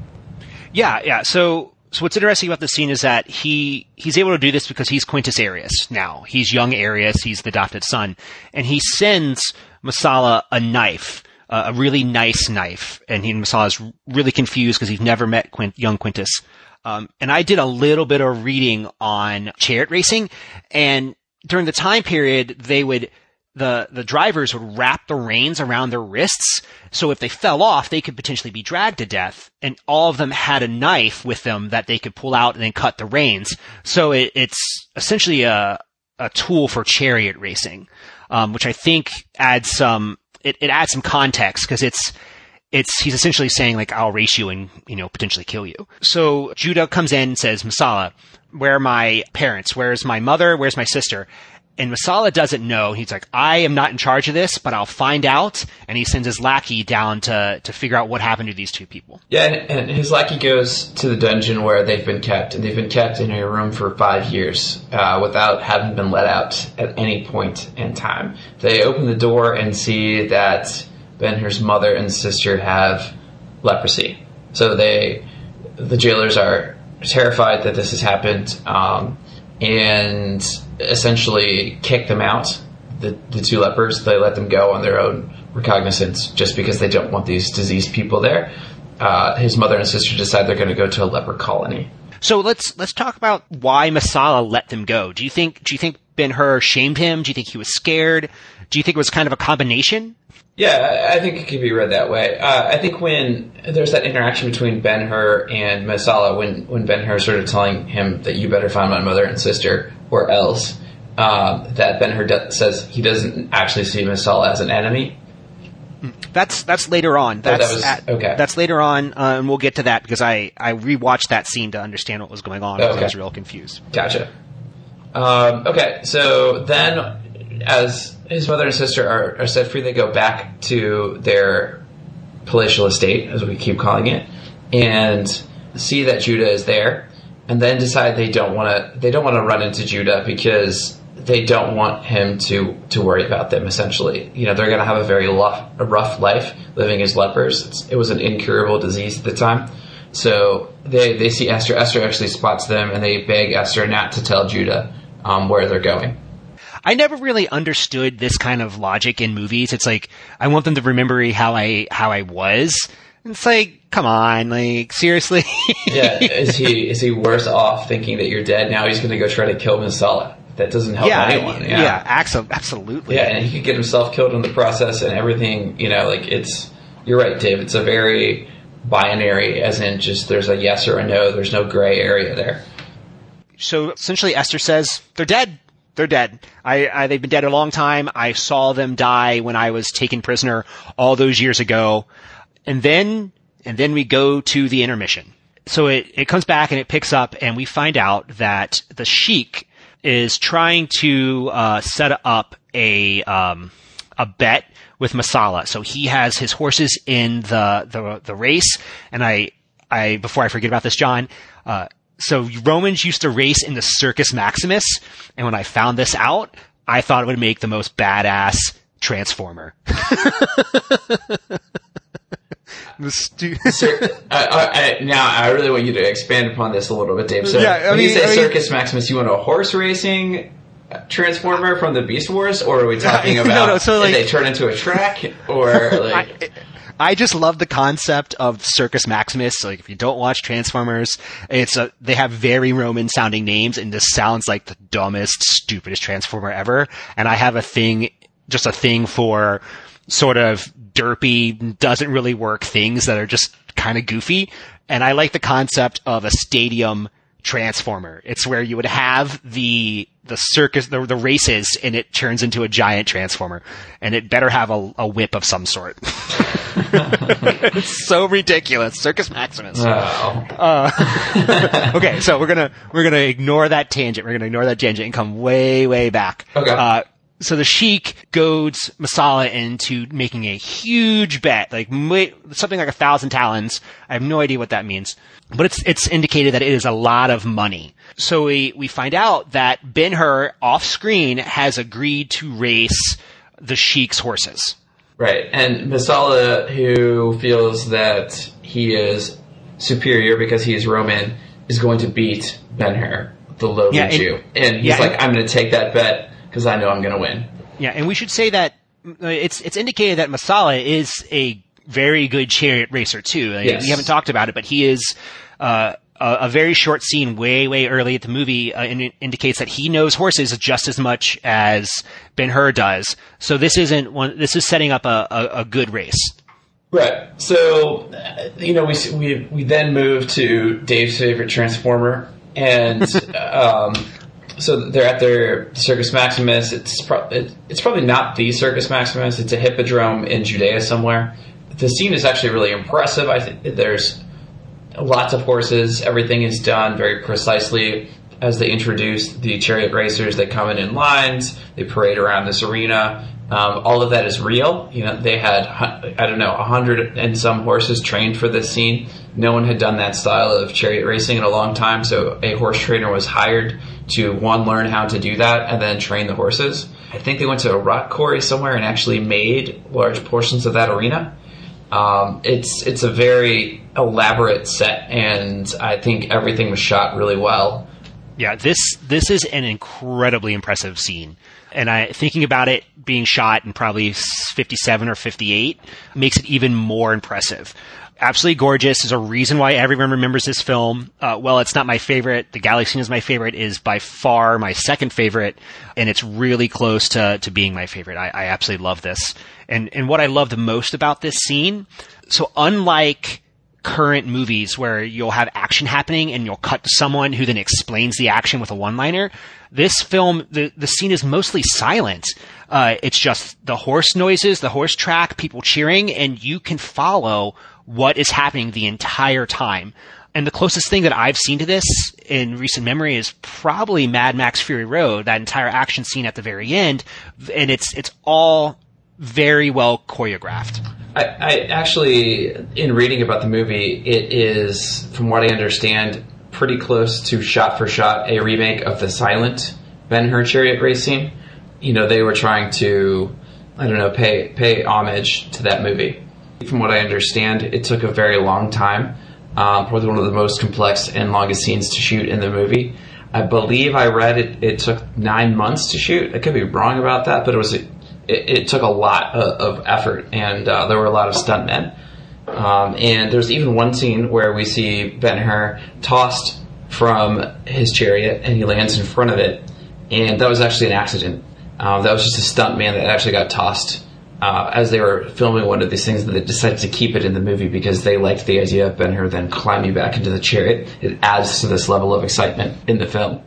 Yeah, yeah. So, so what's interesting about the scene is that he he's able to do this because he's Quintus Arius now. He's young Arius. He's the adopted son, and he sends Messala a knife, uh, a really nice knife, and he Messala's really confused because he's never met Quint, young Quintus. Um, and I did a little bit of reading on chariot racing, and during the time period, they would. The, the drivers would wrap the reins around their wrists, so if they fell off, they could potentially be dragged to death, and all of them had a knife with them that they could pull out and then cut the reins. So it, it's essentially a, a tool for chariot racing, um, which I think adds some, it, it adds some context, because it's, it's, he's essentially saying, like, I'll race you and, you know, potentially kill you. So Judah comes in and says, Messala, where are my parents? Where's my mother? Where's my sister? And Messala doesn't know. He's like, I am not in charge of this, but I'll find out. And he sends his lackey down to, to figure out what happened to these two people. Yeah, and, and his lackey goes to the dungeon where they've been kept, and they've been kept in a room for five years uh, without having been let out at any point in time. They open the door and see that Ben-Hur's mother and sister have leprosy. So they, the jailers are terrified that this has happened, um, and essentially kick them out, the, the two lepers. They let them go on their own recognizance just because they don't want these diseased people there. Uh, his mother and sister decide they're going to go to a leper colony. So let's let's talk about why Messala let them go. Do you think do you think Ben-Hur shamed him? Do you think he was scared? Do you think it was kind of a combination? Yeah, I think it could be read that way. Uh, I think when there's that interaction between Ben-Hur and Messala, when, when Ben-Hur started telling him that you better find my mother and sister or else, um, that Ben-Hur de- says he doesn't actually see Messala as an enemy. That's that's later on. That's oh, that was, at, okay. That's later on, uh, and we'll get to that because I, I rewatched that scene to understand what was going on because okay. I was real confused. Gotcha. Um, okay, so then as his mother and sister are, are set free, they go back to their palatial estate, as we keep calling it, and see that Judah is there, and then decide they don't want to they don't want to run into Judah because they don't want him to, to worry about them, essentially. You know, they're going to have a very rough, a rough life living as lepers. It's, it was an incurable disease at the time. So they, they see Esther. Esther actually spots them, and they beg Esther not to tell Judah um, where they're going. I never really understood this kind of logic in movies. It's like, I want them to remember how I how I was. It's like, come on, like, seriously? Yeah, is he is he worse off thinking that you're dead? Now he's going to go try to kill Messala. That doesn't help yeah, anyone. Yeah, yeah absolutely. Yeah, and he could get himself killed in the process and everything. You know, like, it's, you're right, Dave. It's a very binary, as in just there's a yes or a no. There's no gray area there. So essentially, Esther says, they're dead. They're dead. I, I they've been dead a long time. I saw them die when I was taken prisoner all those years ago. And then, and then we go to the intermission. So it, it comes back and it picks up, and we find out that the Sheik is trying to uh, set up a um, a bet with Messala. So he has his horses in the the, the race, and I I before I forget about this, John. Uh, so Romans used to race in the Circus Maximus, and when I found this out, I thought it would make the most badass transformer. Stu- Sir, I, I, now, I really want you to expand upon this a little bit, Dave. So, yeah, I when mean, you say I mean, Circus Maximus, you want a horse racing transformer from the Beast Wars, or are we talking about no, no, so, like, if they turn into a track, or like? I, I just love the concept of Circus Maximus. Like, if you don't watch Transformers, it's a, they have very Roman sounding names, and this sounds like the dumbest, stupidest Transformer ever. And I have a thing, just a thing for sort of derpy, doesn't really work things that are just kind of goofy. And I like the concept of a stadium transformer. It's where you would have the the circus, the, the races, and it turns into a giant transformer. And it better have a, a whip of some sort. It's so ridiculous. Circus Maximus. Wow. Uh, okay, so we're gonna we're gonna ignore that tangent. We're gonna ignore that tangent and come way way back. Okay. Uh, So the Sheik goads Messala into making a huge bet, like something like a thousand talons. I have no idea what that means, but it's it's indicated that it is a lot of money. So we we find out that Ben-Hur off screen has agreed to race the Sheik's horses. Right, and Messala, who feels that he is superior because he is Roman, is going to beat Ben-Hur, the lowly yeah, and, Jew, and he's yeah, like, and, "I'm going to take that bet." Because I know I'm going to win. Yeah, and we should say that it's it's indicated that Messala is a very good chariot racer too. Yes. We haven't talked about it, but he is uh, a, a very short scene way way early at the movie, uh, and it indicates that he knows horses just as much as Ben-Hur does. So this isn't one. This is setting up a, a, a good race. Right. So you know we we we then move to Dave's favorite Transformer, and. um, So they're at their Circus Maximus. It's pro- it, it's probably not the Circus Maximus. It's a hippodrome in Judea somewhere. The scene is actually really impressive. I think there's lots of horses. Everything is done very precisely. As they introduce the chariot racers, they come in in lines. They parade around this arena. Um, all of that is real. You know, they had, I don't know, a hundred and some horses trained for this scene. No one had done that style of chariot racing in a long time, so a horse trainer was hired to, one, learn how to do that, and then train the horses. I think they went to a rock quarry somewhere and actually made large portions of that arena. Um, it's it's a very elaborate set, and I think everything was shot really well. Yeah, this this is an incredibly impressive scene. And I thinking about it being shot in probably fifty-seven or fifty-eight makes it even more impressive. absolutely gorgeous. There's a reason why everyone remembers this film. Uh, well, it's not my favorite. The galley scene is my favorite, is by far my second favorite, and it's really close to, to being my favorite. I, I absolutely love this. And, and what I love the most about this scene, so unlike current movies where you'll have action happening and you'll cut to someone who then explains the action with a one-liner, this film, the, the scene is mostly silent. Uh, it's just the horse noises, the horse track, people cheering, and you can follow what is happening the entire time. And the closest thing that I've seen to this in recent memory is probably Mad Max Fury Road, that entire action scene at the very end, and it's it's all very well choreographed. I, I actually, in reading about the movie, it is, from what I understand, pretty close to shot for shot a remake of the silent Ben-Hur chariot race scene. You know, they were trying to, I don't know, pay pay homage to that movie. From what I understand, it took a very long time. Um, probably one of the most complex and longest scenes to shoot in the movie. I believe I read it, it took nine months to shoot. I could be wrong about that, but it was it, it took a lot of, of effort, and uh, there were a lot of stuntmen. Um, and there's even one scene where we see Ben-Hur tossed from his chariot, and he lands in front of it, and that was actually an accident. Um, that was just a stuntman that actually got tossed uh, as they were filming one of these things, that they decided to keep it in the movie because they liked the idea of Ben-Hur then climbing back into the chariot. It adds to this level of excitement in the film.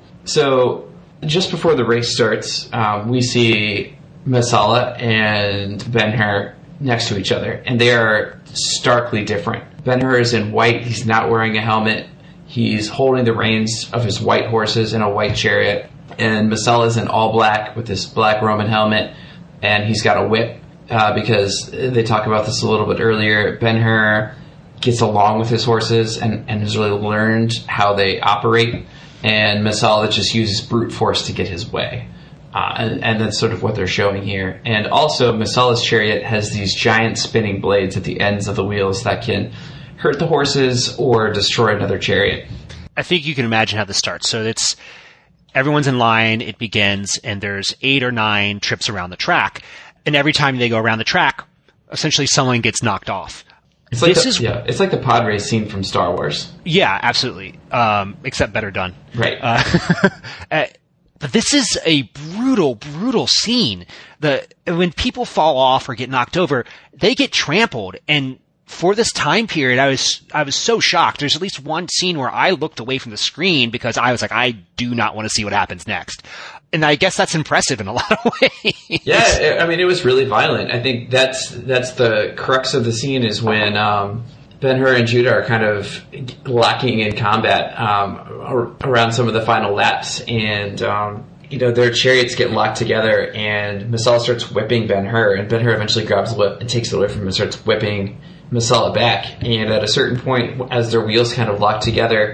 So just before the race starts, um, we see Messala and Ben-Hur next to each other, and they are starkly different. Ben-Hur is in white. He's not wearing a helmet. He's holding the reins of his white horses in a white chariot. And Messala is in all black with this black Roman helmet, and he's got a whip uh, because they talk about this a little bit earlier. Ben-Hur gets along with his horses and, and has really learned how they operate, and Messala just uses brute force to get his way. Uh, and, and that's sort of what they're showing here. And also, Messala's chariot has these giant spinning blades at the ends of the wheels that can hurt the horses or destroy another chariot. I think you can imagine how this starts. So it's everyone's in line, it begins, and there's eight or nine trips around the track. And every time they go around the track, essentially someone gets knocked off. It's like this the, is yeah, it's like the pod race scene from Star Wars. Yeah, absolutely. Um, except better done. Right. Uh, uh, But this is a brutal, brutal scene. The when people fall off or get knocked over, they get trampled. And for this time period, I was I was so shocked. There's at least one scene where I looked away from the screen because I was like, I do not want to see what happens next. And I guess that's impressive in a lot of ways. Yeah, I mean, it was really violent. I think that's that's the crux of the scene, is when um, Ben-Hur and Judah are kind of locking in combat um, around some of the final laps, and um, you know, their chariots get locked together, and Messala starts whipping Ben-Hur, and Ben-Hur eventually grabs the whip and takes it away from him and starts whipping Messala back. And at a certain point, as their wheels kind of lock together,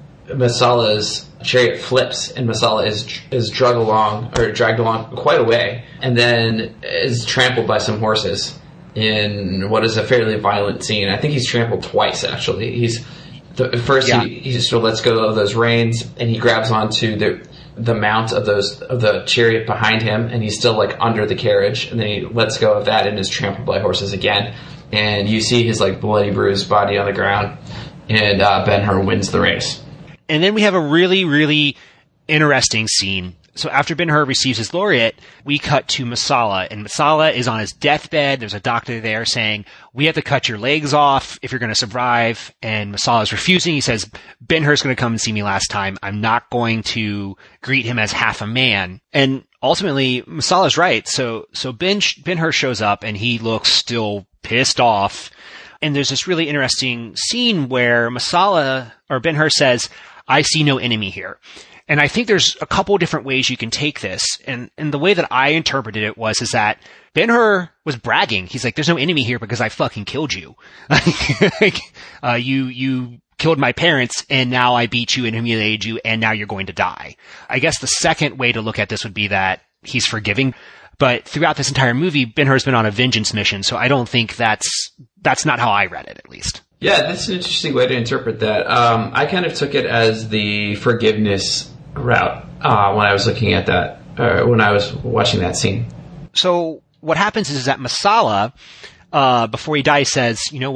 Messala's chariot flips, and Messala is is dragged along or dragged along quite a way, and then is trampled by some horses in what is a fairly violent scene. I think he's trampled twice, actually. He's the, first yeah. he, he just sort of lets go of those reins, and he grabs onto the the mount of those of the chariot behind him, and he's still like under the carriage, and then he lets go of that and is trampled by horses again. And you see his like bloody, bruised body on the ground, and uh, Ben-Hur wins the race. And then we have a really, really interesting scene. So after Ben-Hur receives his laureate, we cut to Messala, and Messala is on his deathbed. There's a doctor there saying, we have to cut your legs off if you're going to survive. And Messala is refusing. He says, Ben-Hur's going to come and see me last time. I'm not going to greet him as half a man. And ultimately, Messala's right. So, so Ben, Ben-Hur shows up, and he looks still pissed off. And there's this really interesting scene where Messala, or Ben-Hur says, I see no enemy here. And I think there's a couple different ways you can take this. And, and the way that I interpreted it was, is that Ben-Hur was bragging. He's like, there's no enemy here because I fucking killed you. like, uh, you, you killed my parents, and now I beat you and humiliated you, and now you're going to die. I guess the second way to look at this would be that he's forgiving. But throughout this entire movie, Ben-Hur's been on a vengeance mission. So I don't think that's, that's not how I read it, at least. Yeah, that's an interesting way to interpret that. Um, I kind of took it as the forgiveness route uh, when I was looking at that, uh, when I was watching that scene. So what happens is that Messala, uh, before he dies, says, you know what?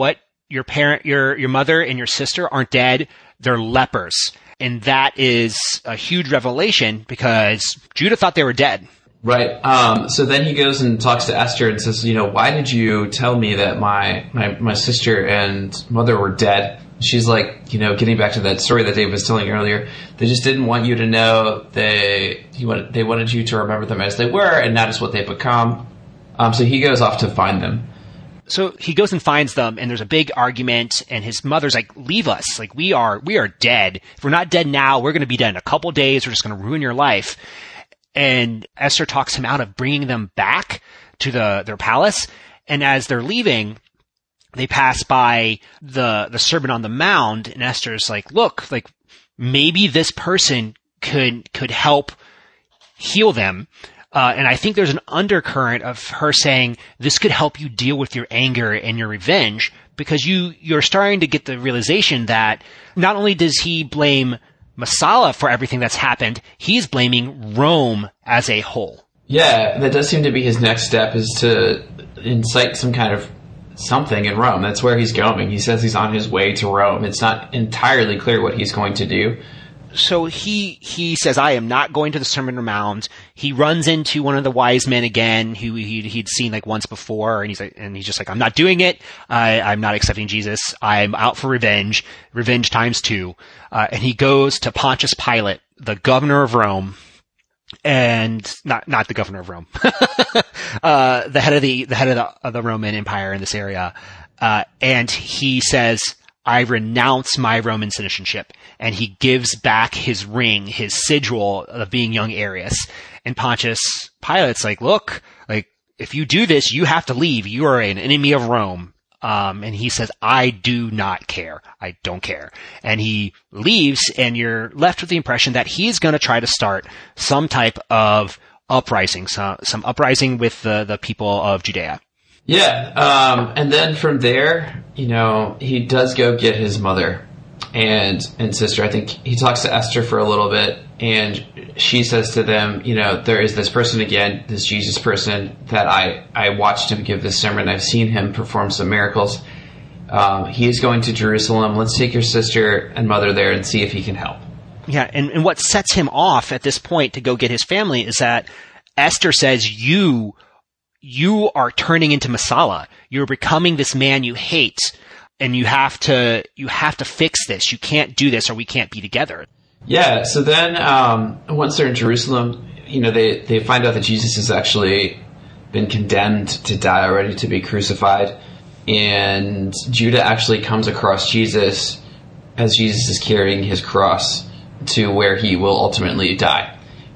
your parent, your, your mother and your sister aren't dead. They're lepers. And that is a huge revelation because Judah thought they were dead. Right. Um, so then he goes and talks to Esther and says, you know, why did you tell me that my, my, my sister and mother were dead? She's like, you know, getting back to that story that Dave was telling earlier, they just didn't want you to know they, you wanted, they wanted you to remember them as they were and not as what they've become. Um, so he goes off to find them. So he goes and finds them, and there's a big argument, and his mother's like, leave us. Like, we are, we are dead. If we're not dead now, we're going to be dead in a couple days. We're just going to ruin your life. And Esther talks him out of bringing them back to the, their palace. And as they're leaving, they pass by the, the Sermon on the Mount, and Esther's like, look, like, maybe this person could, could help heal them. Uh, and I think there's an undercurrent of her saying this could help you deal with your anger and your revenge because you, you're starting to get the realization that not only does he blame Messala for everything that's happened, he's blaming Rome as a whole. Yeah, that does seem to be his next step, is to incite some kind of something in Rome. That's where he's going. He says he's on his way to Rome. It's not entirely clear what he's going to do. So he, he says, I am not going to the Sermon on the Mount. He runs into one of the wise men again, who he'd, he'd seen like once before, and he's like, and he's just like, I'm not doing it. I, I'm not accepting Jesus. I'm out for revenge. Revenge times two. Uh, and he goes to Pontius Pilate, the governor of Rome, and not, not the governor of Rome, uh, the head of the, the head of the, of the Roman Empire in this area. Uh, and he says, I renounce my Roman citizenship. And he gives back his ring, his sigil of being young Arius. And Pontius Pilate's like, look, like, if you do this, you have to leave. You are an enemy of Rome. Um, and he says, I do not care. I don't care. And he leaves, and you're left with the impression that he's going to try to start some type of uprising, some, some uprising with the, the people of Judea. Yeah. Um, and then from there, you know, he does go get his mother and and sister. I think he talks to Esther for a little bit, and she says to them, you know, there is this person again, this Jesus person that I, I watched him give this sermon. I've seen him perform some miracles. Um, he is going to Jerusalem. Let's take your sister and mother there and see if he can help. Yeah, and, and what sets him off at this point to go get his family is that Esther says, you, you are turning into Messala. You're becoming this man you hate. And you have to, you have to fix this. You can't do this or we can't be together. Yeah. So then, um, once they're in Jerusalem, you know, they, they find out that Jesus has actually been condemned to die already, to be crucified. And Judah actually comes across Jesus as Jesus is carrying his cross to where he will ultimately die.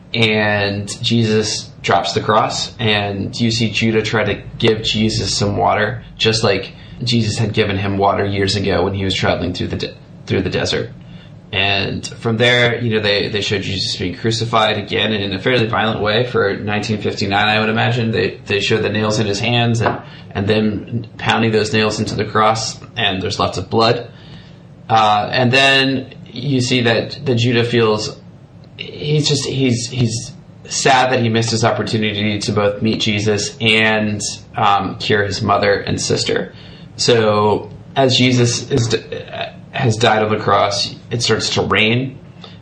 And Jesus drops the cross, and you see Judah try to give Jesus some water, just like Jesus had given him water years ago when he was traveling through the de- through the desert. And from there, you know, they, they showed Jesus being crucified again in a fairly violent way for nineteen fifty-nine, I would imagine. They they showed the nails in his hands and, and then pounding those nails into the cross, and there's lots of blood. Uh, and then you see that, that Judah feels he's just he's he's sad that he missed his opportunity to both meet Jesus and um, cure his mother and sister. So as Jesus is, has died on the cross, it starts to rain,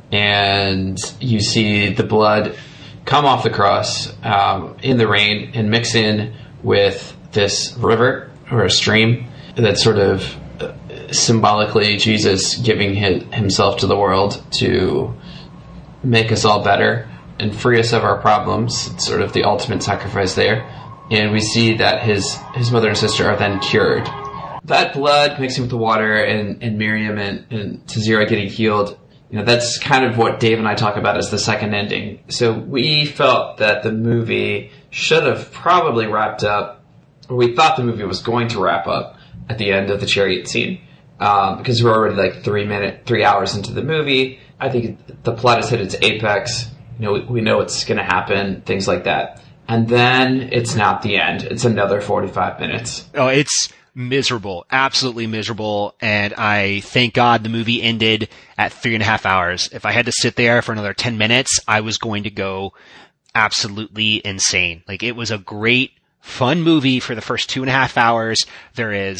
and you see the blood come off the cross um, in the rain and mix in with this river or a stream that's sort of symbolically Jesus giving his, himself to the world to make us all better and free us of our problems. It's sort of the ultimate sacrifice there. And we see that his, his mother and sister are then cured. That blood mixing with the water and, and Miriam and, and Tazira getting healed, you know, that's kind of what Dave and I talk about as the second ending. So we felt that the movie should have probably wrapped up, or we thought the movie was going to wrap up at the end of the chariot scene. Um, because we're already like three minute, three hours into the movie. I think the plot has hit its apex. You know, we, we know what's going to happen, things like that. And then it's not the end. It's another forty-five minutes. Oh, it's miserable. Absolutely miserable. And I thank God the movie ended at three and a half hours. If I had to sit there for another ten minutes, I was going to go absolutely insane. Like, it was a great, fun movie for the first two and a half hours. There is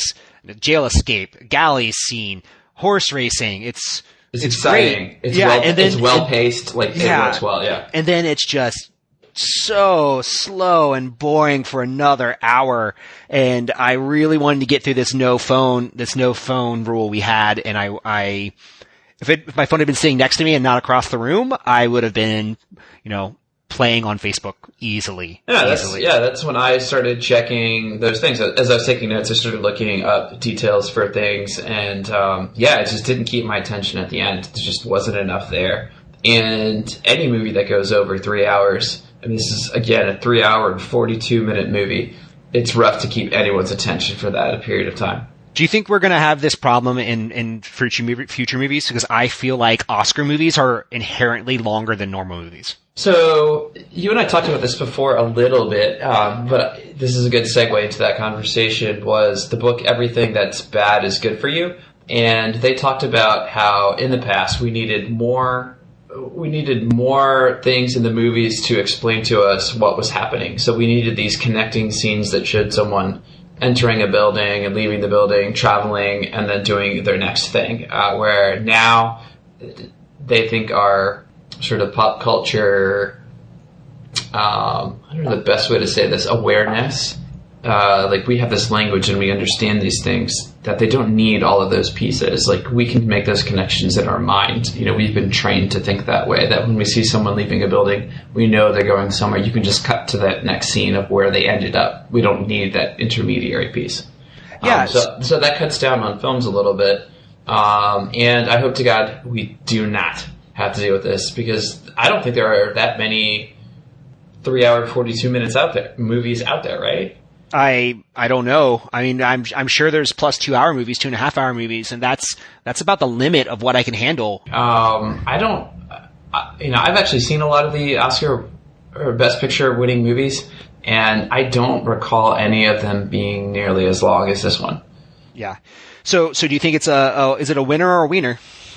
the jail escape, galley scene, horse racing. It's it's, it's exciting. Great. It's yeah, well, and then, it's well paced. Like yeah, it works well. Yeah, and then it's just so slow and boring for another hour. And I really wanted to get through this no phone, this no phone rule we had. And I, I, if, it, if my phone had been sitting next to me and not across the room, I would have been, you know, playing on Facebook easily. Yeah, that's, easily. yeah, that's when I started checking those things. As I was taking notes, I started looking up details for things. And, um, yeah, it just didn't keep my attention at the end. There just wasn't enough there. And any movie that goes over three hours, I mean, this is, again, a three-hour and forty-two minute movie. It's rough to keep anyone's attention for that a period of time. Do you think we're going to have this problem in, in future, movie, future movies? Because I feel like Oscar movies are inherently longer than normal movies. So, you and I talked about this before a little bit, um, but this is a good segue into that conversation, was the book Everything That's Bad Is Good For You. And they talked about how, in the past, we needed more... we needed more things in the movies to explain to us what was happening. So we needed these connecting scenes that showed someone entering a building and leaving the building, traveling, and then doing their next thing. Uh, where now they think our sort of pop culture, um, I don't know the best way to say this, awareness. Uh, like we have this language and we understand these things that they don't need all of those pieces. Like we can make those connections in our mind. You know, we've been trained to think that way, that when we see someone leaving a building, we know they're going somewhere. You can just cut to that next scene of where they ended up. We don't need that intermediary piece. Yeah. Um, so, so that cuts down on films a little bit. Um, and I hope to God we do not have to deal with this, because I don't think there are that many three hour, forty-two minutes out there, movies out there, right? I I don't know. I mean, I'm I'm sure there's plus two hour movies, two and a half hour movies, and that's that's about the limit of what I can handle. Um, I don't. Uh, you know, I've actually seen a lot of the Oscar or Best Picture winning movies, and I don't recall any of them being nearly as long as this one. Yeah. So so do you think it's a, a is it a winner or a wiener?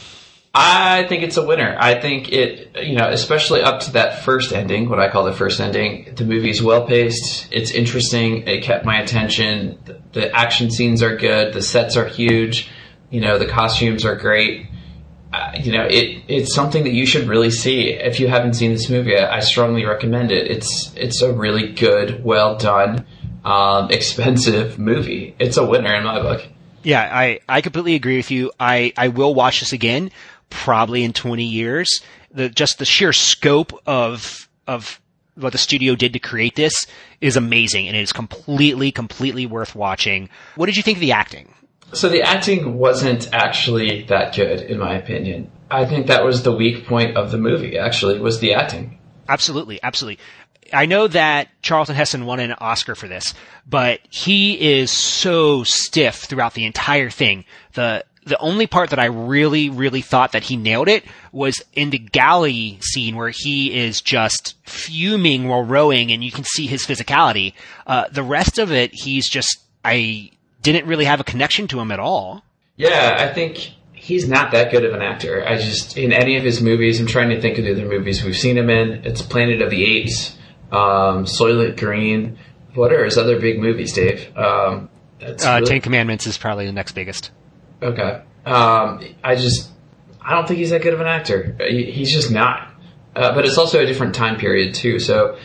I think it's a winner. I think it, you know, especially up to that first ending, what I call the first ending, the movie is well paced. It's interesting. It kept my attention. The, the action scenes are good. The sets are huge. You know, the costumes are great. Uh, you know, it it's something that you should really see. If you haven't seen this movie, I, I strongly recommend it. It's it's a really good, well done, um, expensive movie. It's a winner in my book. Yeah, I, I completely agree with you. I, I will watch this again, probably in twenty years. The, just the sheer scope of, of what the studio did to create this is amazing, and it is completely, completely worth watching. What did you think of the acting? So the acting wasn't actually that good, in my opinion. I think that was the weak point of the movie, actually, was the acting. Absolutely, absolutely. I know that Charlton Heston won an Oscar for this, but he is so stiff throughout the entire thing. The the only part that I really, really thought that he nailed it was in the galley scene where he is just fuming while rowing and you can see his physicality. Uh, the rest of it, he's just, I didn't really have a connection to him at all. Yeah, I think he's not that good of an actor. I just, in any of his movies, I'm trying to think of the other movies we've seen him in. It's Planet of the Apes, um, Soylent Green. What are his other big movies, Dave? Um, uh, really... Ten Commandments is probably the next biggest. Okay. Um, I just, I don't think he's that good of an actor. He, he's just not. Uh, but it's also a different time period, too. So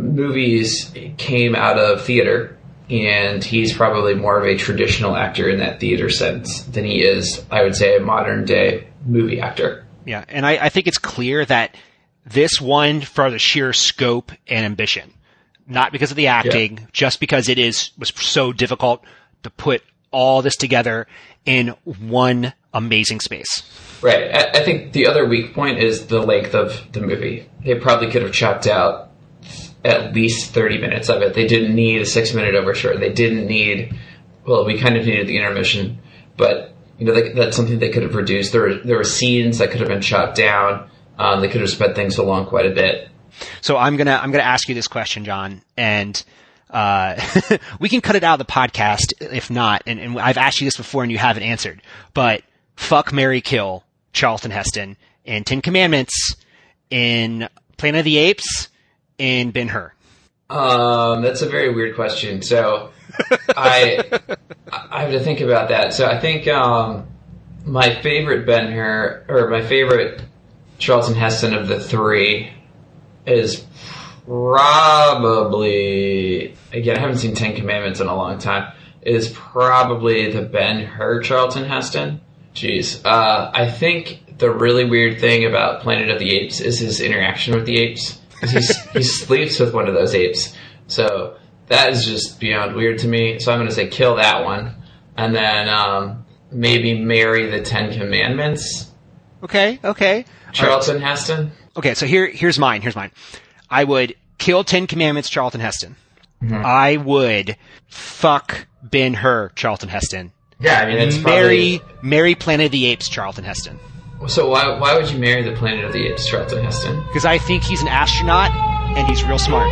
movies came out of theater, and he's probably more of a traditional actor in that theater sense than he is, I would say, a modern-day movie actor. Yeah, and I, I think it's clear that this won for the sheer scope and ambition. Not because of the acting, yeah. just because it is was so difficult to put all this together in one amazing space. Right. I, I think the other weak point is the length of the movie. They probably could have chopped out at least thirty minutes of it. They didn't need a six-minute overture. They didn't need, well, we kind of needed the intermission, but you know they, that's something they could have reduced. There were, there were scenes that could have been chopped down. Um, they could have sped things along quite a bit. So I'm gonna I'm gonna ask you this question, John, and uh, we can cut it out of the podcast if not. And, and I've asked you this before, and you haven't answered. But fuck, marry, kill Charlton Heston in Ten Commandments, in Planet of the Apes, in Ben-Hur. Um, that's a very weird question. So I I have to think about that. So I think um, my favorite Ben-Hur, or my favorite Charlton Heston of the three is probably, again, I haven't seen Ten Commandments in a long time, is probably the Ben-Hur Charlton Heston. Jeez. Uh, I think the really weird thing about Planet of the Apes is his interaction with the apes. He's, he sleeps with one of those apes. So that is just beyond weird to me. So I'm going to say kill that one. And then um, maybe marry the Ten Commandments. Okay, okay. Charlton right. Heston. Okay, so here, here's mine. Here's mine. I would kill Ten Commandments Charlton Heston. Mm-hmm. I would fuck Ben-Hur Charlton Heston. Yeah, I mean, it's marry, probably... marry Planet of the Apes Charlton Heston. So why why would you marry the Planet of the Apes Charlton Heston? Because I think he's an astronaut and he's real smart.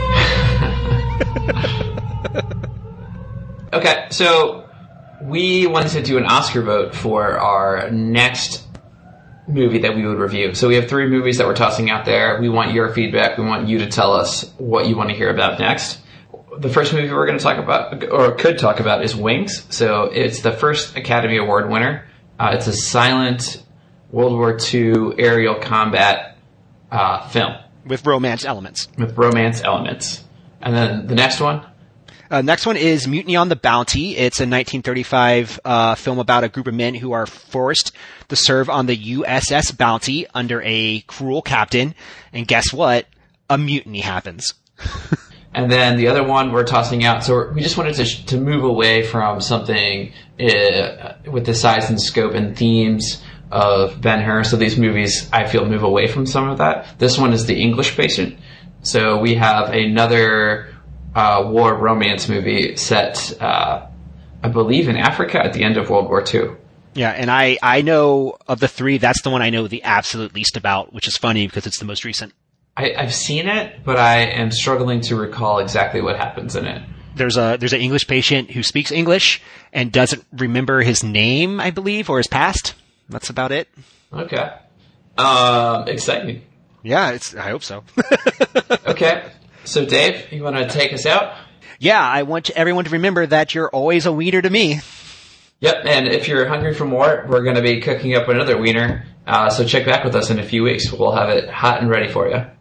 Okay, so we wanted to do an Oscar vote for our next movie that we would review. So we have three movies that we're tossing out there. We want your feedback. We want you to tell us what you want to hear about next. The first movie we're going to talk about, or could talk about, is Wings. So it's the first Academy Award winner. Uh, it's a silent World War Two aerial combat uh, film. With romance elements. With romance elements. And then the next one? Uh, next one is Mutiny on the Bounty. It's a nineteen thirty-five uh, film about a group of men who are forced to serve on the U S S Bounty under a cruel captain. And guess what? A mutiny happens. And then the other one we're tossing out. So we just wanted to sh- to move away from something uh, with the size and scope and themes of Ben-Hur. So these movies, I feel, move away from some of that. This one is The English Patient. So we have another uh, war romance movie set, uh, I believe, in Africa at the end of World War Two. Yeah, and I, I know of the three, that's the one I know the absolute least about, which is funny because it's the most recent. I, I've seen it, but I am struggling to recall exactly what happens in it. There's a there's an English patient who speaks English and doesn't remember his name, I believe, or his past. That's about it. Okay. Um, exciting. Yeah, it's. I hope so. Okay. So, Dave, you want to take us out? Yeah, I want everyone to remember that you're always a wiener to me. Yep, and if you're hungry for more, we're going to be cooking up another wiener. Uh, so check back with us in a few weeks. We'll have it hot and ready for you.